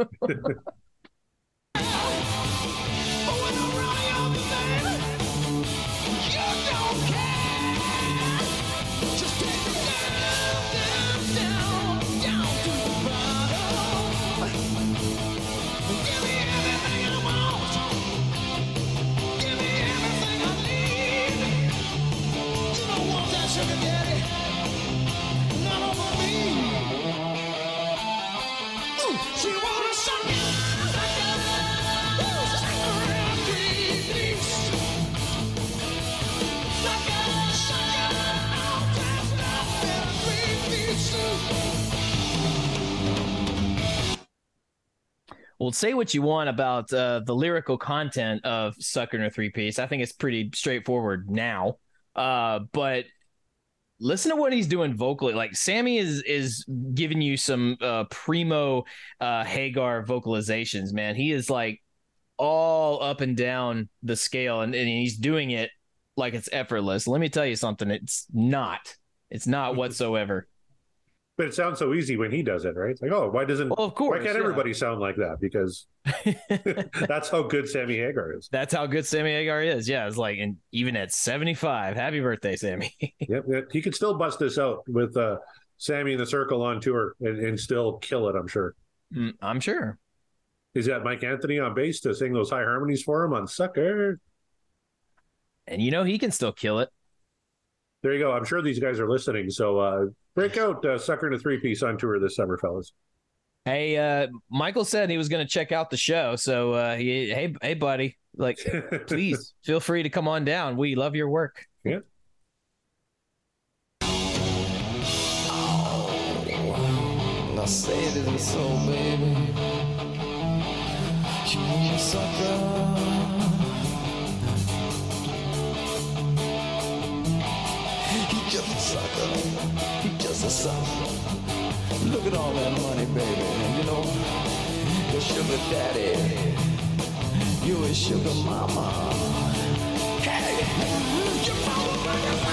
Well, say what you want about the lyrical content of Sucker in a Three-Piece. I think it's pretty straightforward now. But listen to what he's doing vocally. Like, Sammy is giving you some primo Hagar vocalizations, man. He is like all up and down the scale, and he's doing it like it's effortless. Let me tell you something. It's not whatsoever. But it sounds so easy when he does it, right? It's like, oh, why can't everybody sound like that? Because that's how good Sammy Hagar is. That's how good Sammy Hagar is. Yeah, it's like, and even at 75, happy birthday, Sammy. Yep, he could still bust this out with Sammy and the Circle on tour and still kill it, I'm sure. I'm sure. He's got Mike Anthony on bass to sing those high harmonies for him on Sucker. And he can still kill it. There you go. I'm sure these guys are listening. So break out Sucker in a Three-Piece on tour this summer, fellas. Hey, Michael said he was going to check out the show. So, hey, buddy, like, please feel free to come on down. We love your work. Yeah. Oh, now say it isn't so, baby. You sucker. He's just a sucker. Look at all that money, baby. Your sugar daddy, you a sugar mama. Hey, your mama.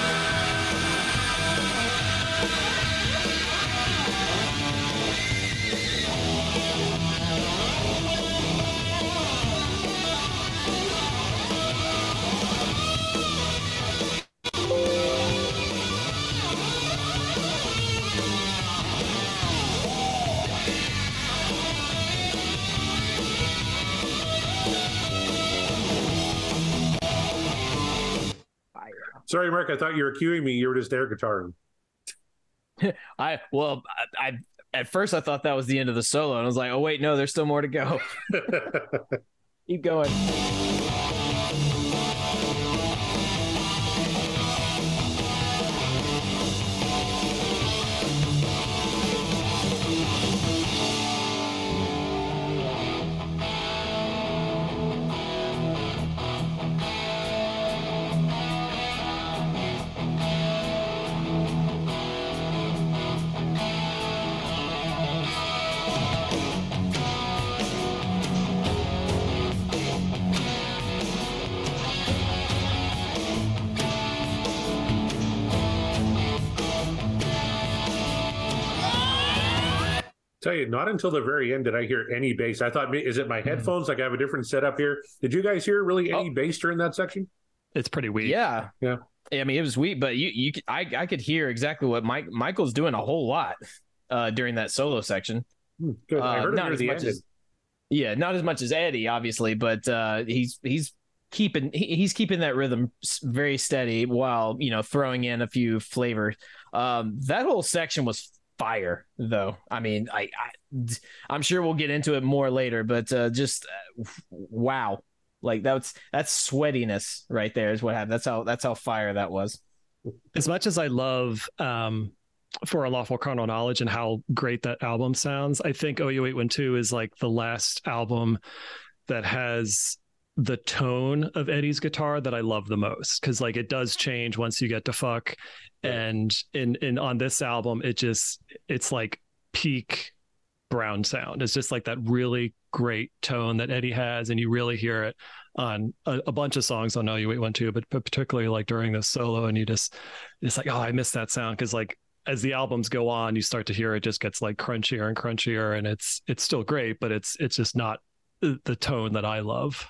Sorry, Mark, I thought you were cueing me. You were just air guitaring. I at first I thought that was the end of the solo, and I was like, oh wait, no, there's still more to go. Keep going. Tell you, not until the very end did I hear any bass. I thought, is it my headphones? Like I have a different setup here. Did you guys hear really any bass during that section? It's pretty weak. Yeah. Yeah. I mean, it was weak, but I could hear exactly what Michael's doing a whole lot during that solo section. Good. I heard it near the end. Yeah, not as much as Eddie, obviously, but he's keeping that rhythm very steady while throwing in a few flavors. That whole section was fire, though. I mean, I'm sure we'll get into it more later, but just wow, like that's sweatiness right there is what happened. That's how fire that was. As much as I love For Unlawful Carnal Knowledge and how great that album sounds, I think OU812 is like the last album that has the tone of Eddie's guitar that I love the most, because like it does change once you get to Fuck, and in on this album it's like peak Brown sound. It's just like that really great tone that Eddie has, and you really hear it on a bunch of songs on OU812, but particularly like during this solo, and it's like, oh, I miss that sound, because like as the albums go on, you start to hear it just gets like crunchier and crunchier, and it's still great, but it's just not the tone that I love.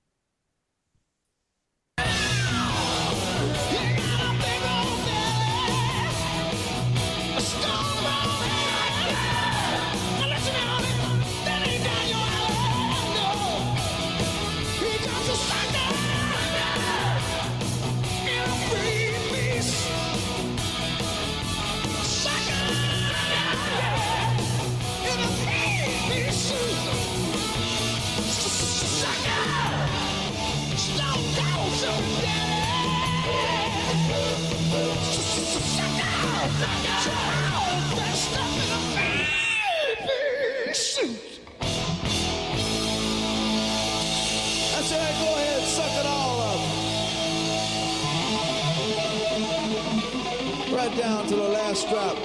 That's right, go ahead, suck it all up. Right down to the last drop.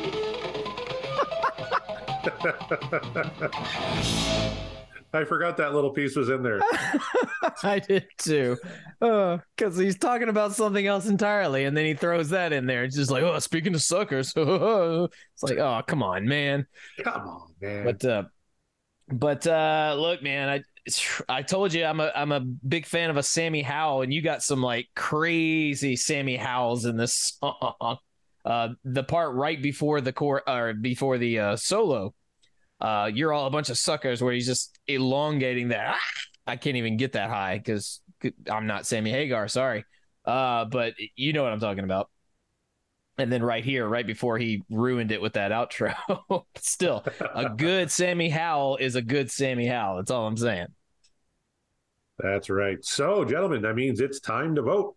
I forgot that little piece was in there. I did too. Because he's talking about something else entirely, and then he throws that in there. It's just like, oh, speaking of suckers. It's like, oh, come on, man. Come on, man. But look, man, I told you I'm a big fan of a Sammy Howell, and you got some like crazy Sammy Howells in this song. The part right before the before the solo. You're all a bunch of suckers, where he's just elongating that. I can't even get that high because I'm not Sammy Hagar. Sorry. But you know what I'm talking about. And then right here, right before he ruined it with that outro, still a good Sammy Howell is a good Sammy Howell. That's all I'm saying. That's right. So, gentlemen, that means it's time to vote.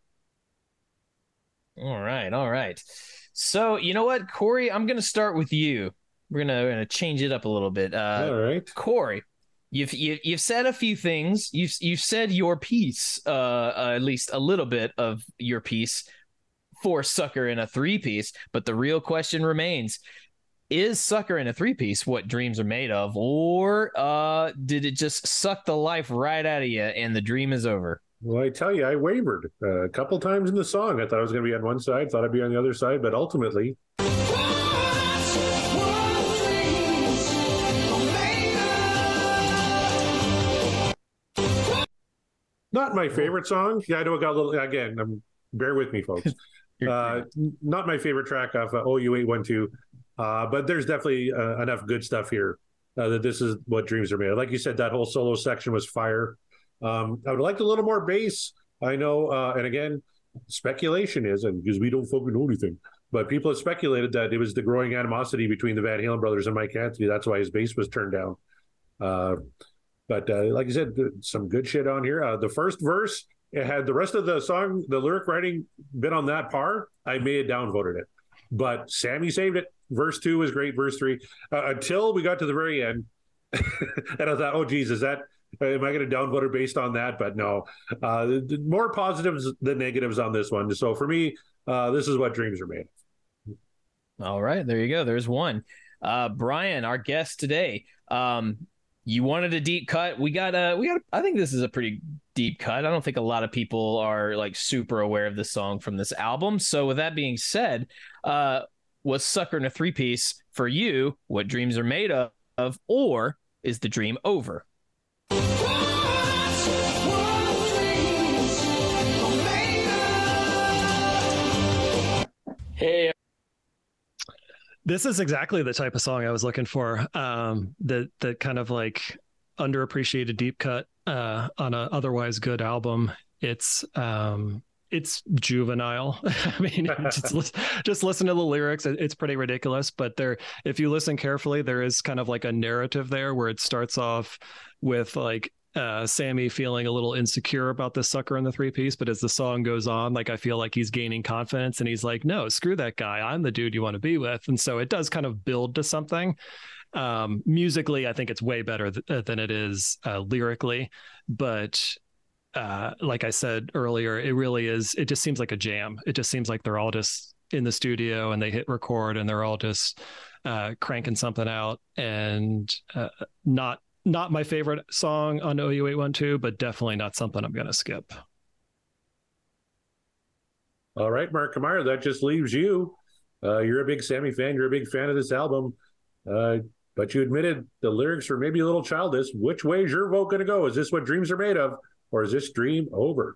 All right. So, you know what, Corey, I'm going to start with you. We're gonna change it up a little bit. All right, Corey, you've said a few things. You've said your piece, at least a little bit of your piece for Sucker in a 3-piece. But the real question remains: is Sucker in a 3-piece what dreams are made of, or did it just suck the life right out of you and the dream is over? Well, I tell you, I wavered a couple times in the song. I thought I was going to be on one side, thought I'd be on the other side, but ultimately. Not my favorite song. Yeah, I know it got a little, again, bear with me, folks. Not my favorite track off OU812, but there's definitely enough good stuff here that this is what dreams are made of. Like you said, that whole solo section was fire. I would like a little more bass. I know, and again, speculation is, and because we don't fucking know anything, but people have speculated that it was the growing animosity between the Van Halen brothers and Mike Anthony. That's why his bass was turned down. But like I said, some good shit on here. The first verse, it had the rest of the song, the lyric writing been on that par, I may have downvoted it. But Sammy saved it. Verse 2 was great. Verse 3, until we got to the very end. And I thought, oh, geez, am I going to downvote her based on that? But no, more positives than negatives on this one. So for me, this is what dreams are made of. All right, there you go. There's one. Brian, our guest today. You wanted a deep cut. We got. I think this is a pretty deep cut. I don't think a lot of people are like super aware of this song from this album. So with that being said, was Sucker in a Three-Piece for you what dreams are made of, or is the dream over? Hey. This is exactly the type of song I was looking for. The kind of like underappreciated deep cut on an otherwise good album. It's juvenile. I mean, just listen to the lyrics. It's pretty ridiculous, but if you listen carefully, there is kind of like a narrative there where it starts off with like Sammy feeling a little insecure about this sucker in the three-piece, but as the song goes on, like I feel like he's gaining confidence and he's like, no, screw that guy, I'm the dude you want to be with. And so it does kind of build to something. Musically, I think it's way better than it is lyrically, but like I said earlier, it just seems like a jam. It just seems like they're all just in the studio and they hit record and they're all just cranking something out, and not my favorite song on OU 812, but definitely not something I'm going to skip. All right, Mark Kamara, that just leaves you. You're a big Sammy fan. You're a big fan of this album. But you admitted the lyrics were maybe a little childish. Which way is your vote going to go? Is this what dreams are made of, or is this dream over?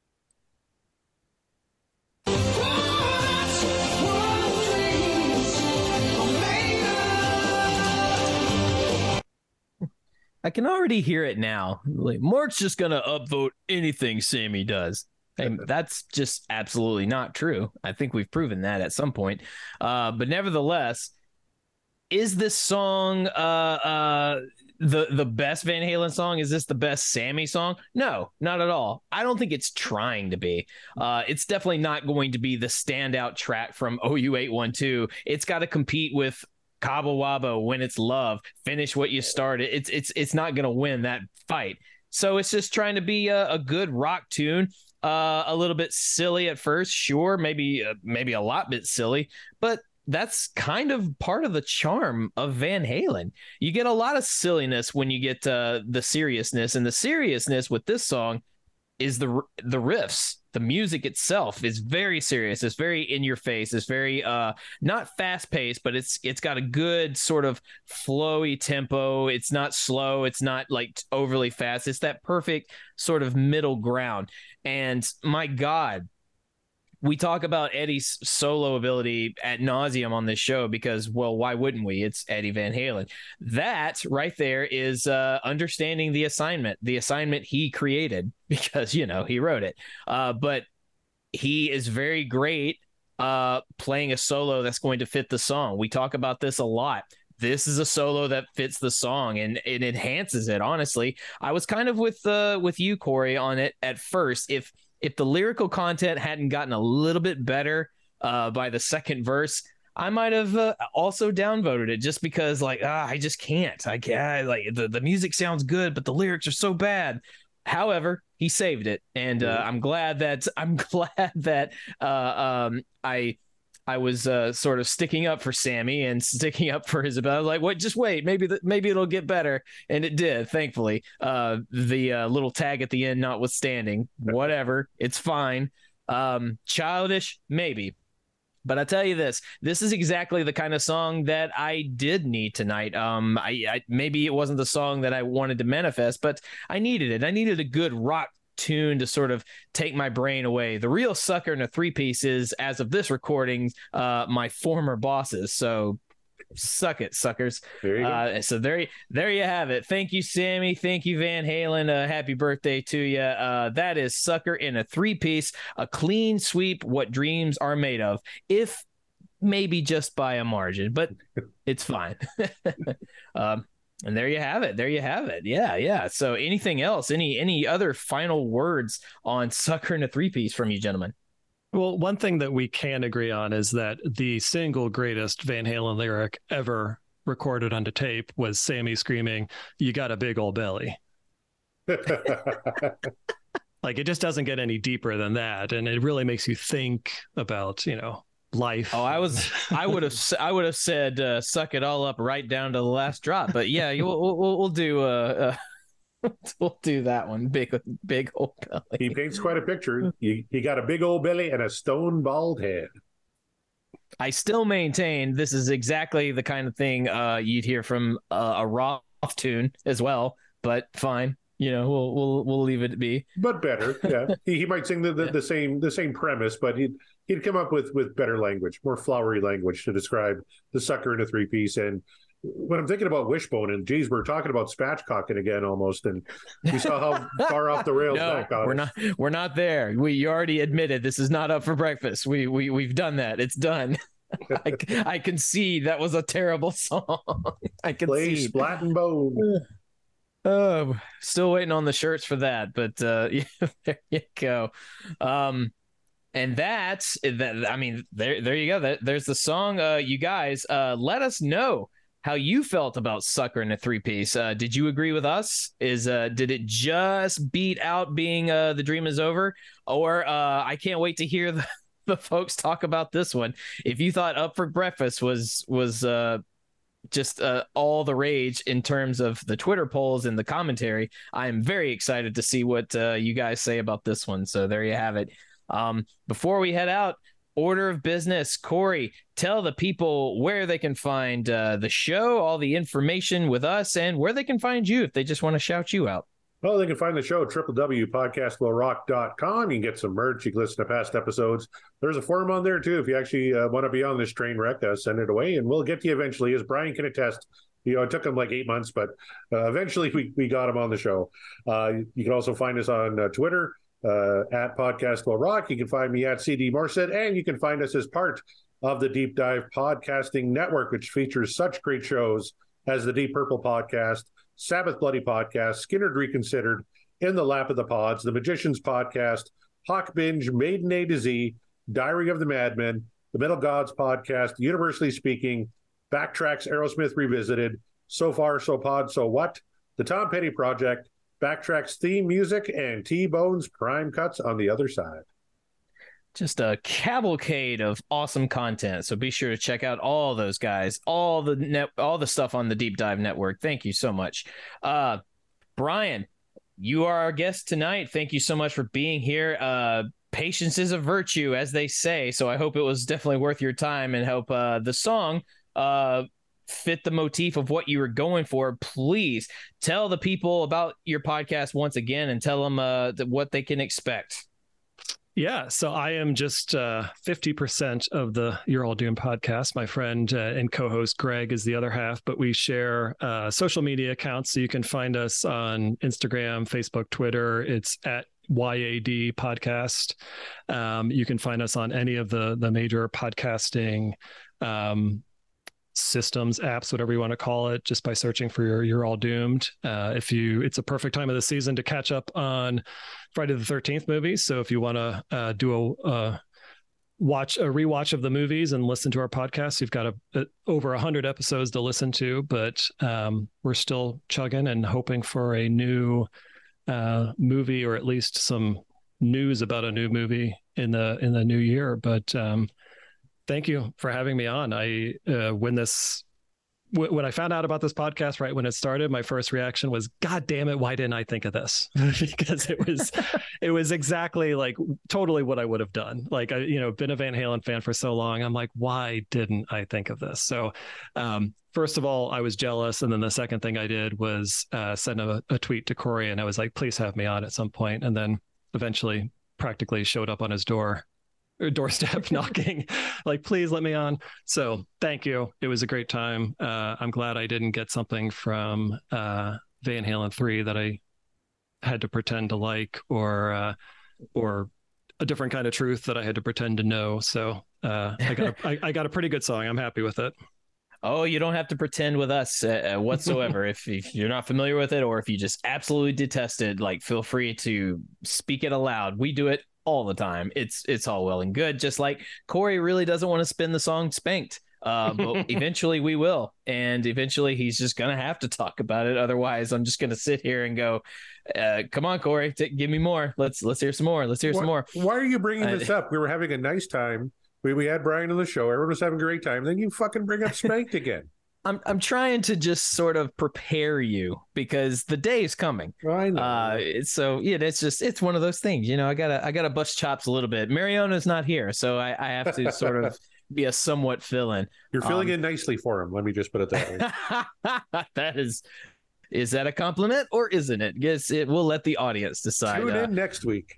I can already hear it now. Like, Mark's just going to upvote anything Sammy does. And that's just absolutely not true. I think we've proven that at some point. But nevertheless, is this song the best Van Halen song? Is this the best Sammy song? No, not at all. I don't think it's trying to be. It's definitely not going to be the standout track from OU 812. It's got to compete with Cabo Wabo, When It's Love, Finish What You Started. It's not going to win that fight. So it's just trying to be a good rock tune, a little bit silly at first, sure, maybe a lot bit silly, but that's kind of part of the charm of Van Halen. You get a lot of silliness when you get the seriousness, and the seriousness with this song is the riffs. The music itself is very serious. It's very in your face. It's very not fast paced, but it's got a good sort of flowy tempo. It's not slow. It's not like overly fast. It's that perfect sort of middle ground. And my God, we talk about Eddie's solo ability ad nauseum on this show because, well, why wouldn't we? It's Eddie Van Halen. That right there is understanding the assignment he created because, he wrote it. But he is very great playing a solo that's going to fit the song. We talk about this a lot. This is a solo that fits the song and it enhances it, honestly. I was kind of with you, Corey, on it at first. If the lyrical content hadn't gotten a little bit better by the second verse, I might have also downvoted it just because, I just can't. I can't. Like the music sounds good, but the lyrics are so bad. However, he saved it, and I'm glad that I was sort of sticking up for Sammy and sticking up for his ability. Like, what? Just wait, maybe it'll get better, and it did. Thankfully, the little tag at the end notwithstanding, whatever, it's fine. Childish, maybe, but I tell you this is exactly the kind of song that I did need tonight. I maybe it wasn't the song that I wanted to manifest, but I needed it. I needed a good rock tune to sort of take my brain away. The real sucker in a three-piece is, as of this recording, my former bosses. So suck it, suckers. There you go. So there you have it. Thank you, Sammy. Thank you, Van Halen. Happy birthday to you. That is Sucker in a Three-Piece, a clean sweep, what dreams are made of, if maybe just by a margin, but it's fine. And there you have it. There you have it. Yeah, yeah. So anything else? Any other final words on Sucker in a Three-Piece from you gentlemen? Well, one thing that we can agree on is that the single greatest Van Halen lyric ever recorded onto tape was Sammy screaming, "You got a big old belly." Like, it just doesn't get any deeper than that. And it really makes you think about, life. Oh, I would have said, suck it all up right down to the last drop. But yeah, we'll do we'll do that one. Big old belly. He paints quite a picture. He got a big old belly and a stone bald head. I still maintain this is exactly the kind of thing you'd hear from a Roth tune as well. But fine, we'll leave it be. But better, yeah. He might sing the same premise, but he'd come up with better language, more flowery language to describe the Sucker in a Three-Piece. And when I'm thinking about Wishbone, and geez, we're talking about spatchcocking again almost, and we saw how far off the rails that got us. We're not there. You already admitted this is not up for breakfast. We've done that. It's done. I concede that was a terrible song. I concede. Splat and bone. Oh, still waiting on the shirts for that, but yeah, there you go. And that's that. I mean, there you go. There's the song. You guys, let us know how you felt about Sucker in a Three-Piece. Did you agree with us? Did it just beat out being The Dream Is Over? Or I can't wait to hear the folks talk about this one. If you thought Up for Breakfast was just all the rage in terms of the Twitter polls and the commentary, I am very excited to see what you guys say about this one. So there you have it. Before we head out, order of business. Corey, tell the people where they can find the show, all the information with us, and where they can find you if they just want to shout you out. Well, they can find the show at www.podcastwillrock.com. You can get some merch. You can listen to past episodes. There's a forum on there, too. If you actually want to be on this train wreck, send it away, and we'll get to you eventually. As Brian can attest, it took him like 8 months, but eventually we got him on the show. You can also find us on Twitter at Podcast Will Rock. You can find me at CD Morset, and you can find us as part of the Deep Dive Podcasting Network, which features such great shows as the Deep Purple Podcast, Sabbath Bloody Podcast, Skinnerd Reconsidered, In the Lap of the Pods, The Magicians Podcast, Hawk Binge, Maiden A to Z, Diary of the Madmen, The Metal Gods Podcast, Universally Speaking, Backtracks Aerosmith Revisited, So Far, So Pod, So What, The Tom Petty Project, Backtracks theme music, and T-Bone's Prime Cuts on the other side. Just a cavalcade of awesome content. So be sure to check out all those guys, all the stuff on the Deep Dive Network. Thank you so much. Brian, you are our guest tonight. Thank you so much for being here. Patience is a virtue, as they say. So I hope it was definitely worth your time and hope the song fit the motif of what you were going for. Please tell the people about your podcast once again and tell them what they can expect. Yeah, so I am just 50% of the You're All Doomed podcast. My friend and co-host Greg is the other half, but we share social media accounts. So you can find us on Instagram, Facebook, Twitter. It's at YAD Podcast. You can find us on any of the major podcasting systems, apps, whatever you want to call it, just by searching for You're All Doomed. It's a perfect time of the season to catch up on Friday the 13th movies. So if you want to do a rewatch of the movies and listen to our podcast, you've got over 100 episodes to listen to, but we're still chugging and hoping for a new movie, or at least some news about a new movie in the new year. But thank you for having me on. When I found out about this podcast, right when it started, my first reaction was, God damn it, why didn't I think of this? Because it was exactly like totally what I would have done. Like, been a Van Halen fan for so long. I'm like, why didn't I think of this? So first of all, I was jealous. And then the second thing I did was send a tweet to Corey, and I was like, please have me on at some point. And then eventually practically showed up on his doorstep knocking, like, please let me on. So thank you. It was a great time. I'm glad I didn't get something from Van Halen 3 that I had to pretend to like, or a different kind of truth that I had to pretend to know. So I got a pretty good song. I'm happy with it. Oh, you don't have to pretend with us whatsoever. if you're not familiar with it, or if you just absolutely detest it, like, feel free to speak it aloud. We do it all the time. It's all well and good. Just like Corey really doesn't want to spin the song Spanked. But eventually we will. And eventually he's just going to have to talk about it. Otherwise, I'm just going to sit here and go, come on, Corey, give me more. Let's hear some more. Let's hear some more. Why are you bringing this up? We were having a nice time. We had Brian on the show. Everyone was having a great time. Then you fucking bring up Spanked again. I'm trying to just sort of prepare you because the day is coming. I know. It's one of those things. You know, I gotta bust chops a little bit. Mariona's not here, so I have to sort of be a somewhat fill-in. You're filling in nicely for him. Let me just put it that way. That is that a compliment or isn't it? Guess we'll let the audience decide. Tune in next week.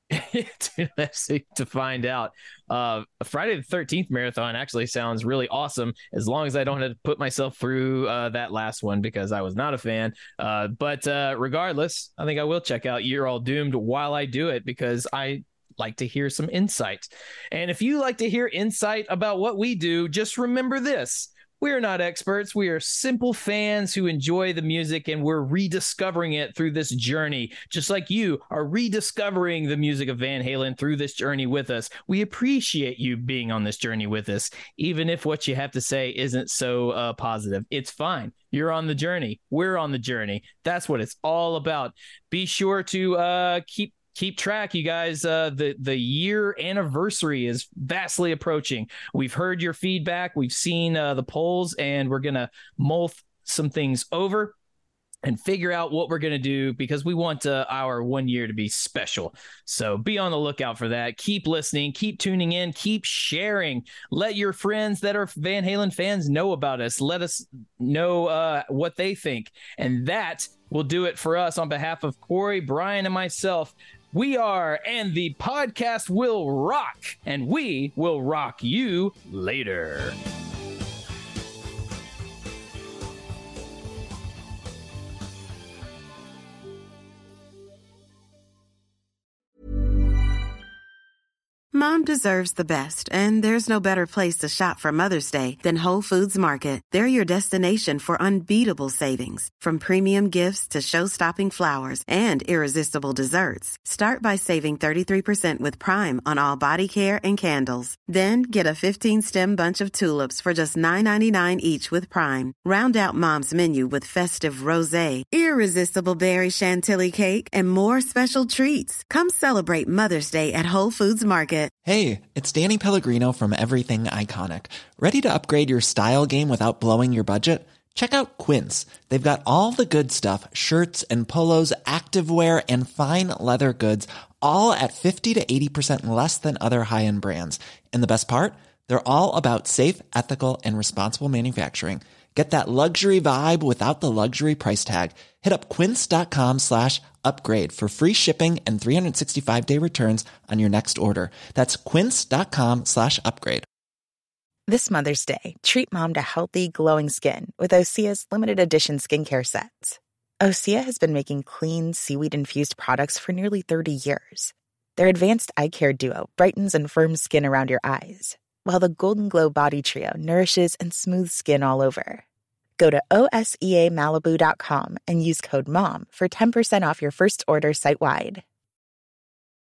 to find out. Friday the 13th marathon actually sounds really awesome, as long as I don't have to put myself through that last one, because I was not a fan. But regardless, I think I will check out You're All Doomed while I do it, because I like to hear some insight. And if you like to hear insight about what we do, just remember this. We are not experts. We are simple fans who enjoy the music, and we're rediscovering it through this journey, just like you are rediscovering the music of Van Halen through this journey with us. We appreciate you being on this journey with us, even if what you have to say isn't so positive. It's fine. You're on the journey. We're on the journey. That's what it's all about. Be sure to keep track, you guys. The year anniversary is vastly approaching. We've heard your feedback. We've seen the polls, and we're going to mull some things over and figure out what we're going to do, because we want our 1 year to be special. So be on the lookout for that. Keep listening, keep tuning in, keep sharing. Let your friends that are Van Halen fans know about us. Let us know what they think. And that will do it for us on behalf of Corey, Brian, and myself. We are, and the podcast will rock, and we will rock you later. Mom deserves the best, and there's no better place to shop for Mother's Day than Whole Foods Market. They're your destination for unbeatable savings, from premium gifts to show-stopping flowers and irresistible desserts. Start by saving 33% with Prime on all body care and candles. Then get a 15-stem bunch of tulips for just $9.99 each with Prime. Round out Mom's menu with festive rosé, irresistible berry chantilly cake, and more special treats. Come celebrate Mother's Day at Whole Foods Market. Hey, it's Danny Pellegrino from Everything Iconic. Ready to upgrade your style game without blowing your budget? Check out Quince. They've got all the good stuff, shirts and polos, activewear, and fine leather goods, all at 50 to 80% less than other high-end brands. And the best part? They're all about safe, ethical, and responsible manufacturing. Get that luxury vibe without the luxury price tag. Hit up quince.com/upgrade for free shipping and 365-day returns on your next order. That's quince.com/upgrade. This Mother's Day, treat Mom to healthy, glowing skin with Osea's limited edition skincare sets. Osea has been making clean, seaweed-infused products for nearly 30 years. Their advanced eye care duo brightens and firms skin around your eyes, while the Golden Glow Body Trio nourishes and smooths skin all over. Go to OSEAMalibu.com and use code MOM for 10% off your first order site-wide.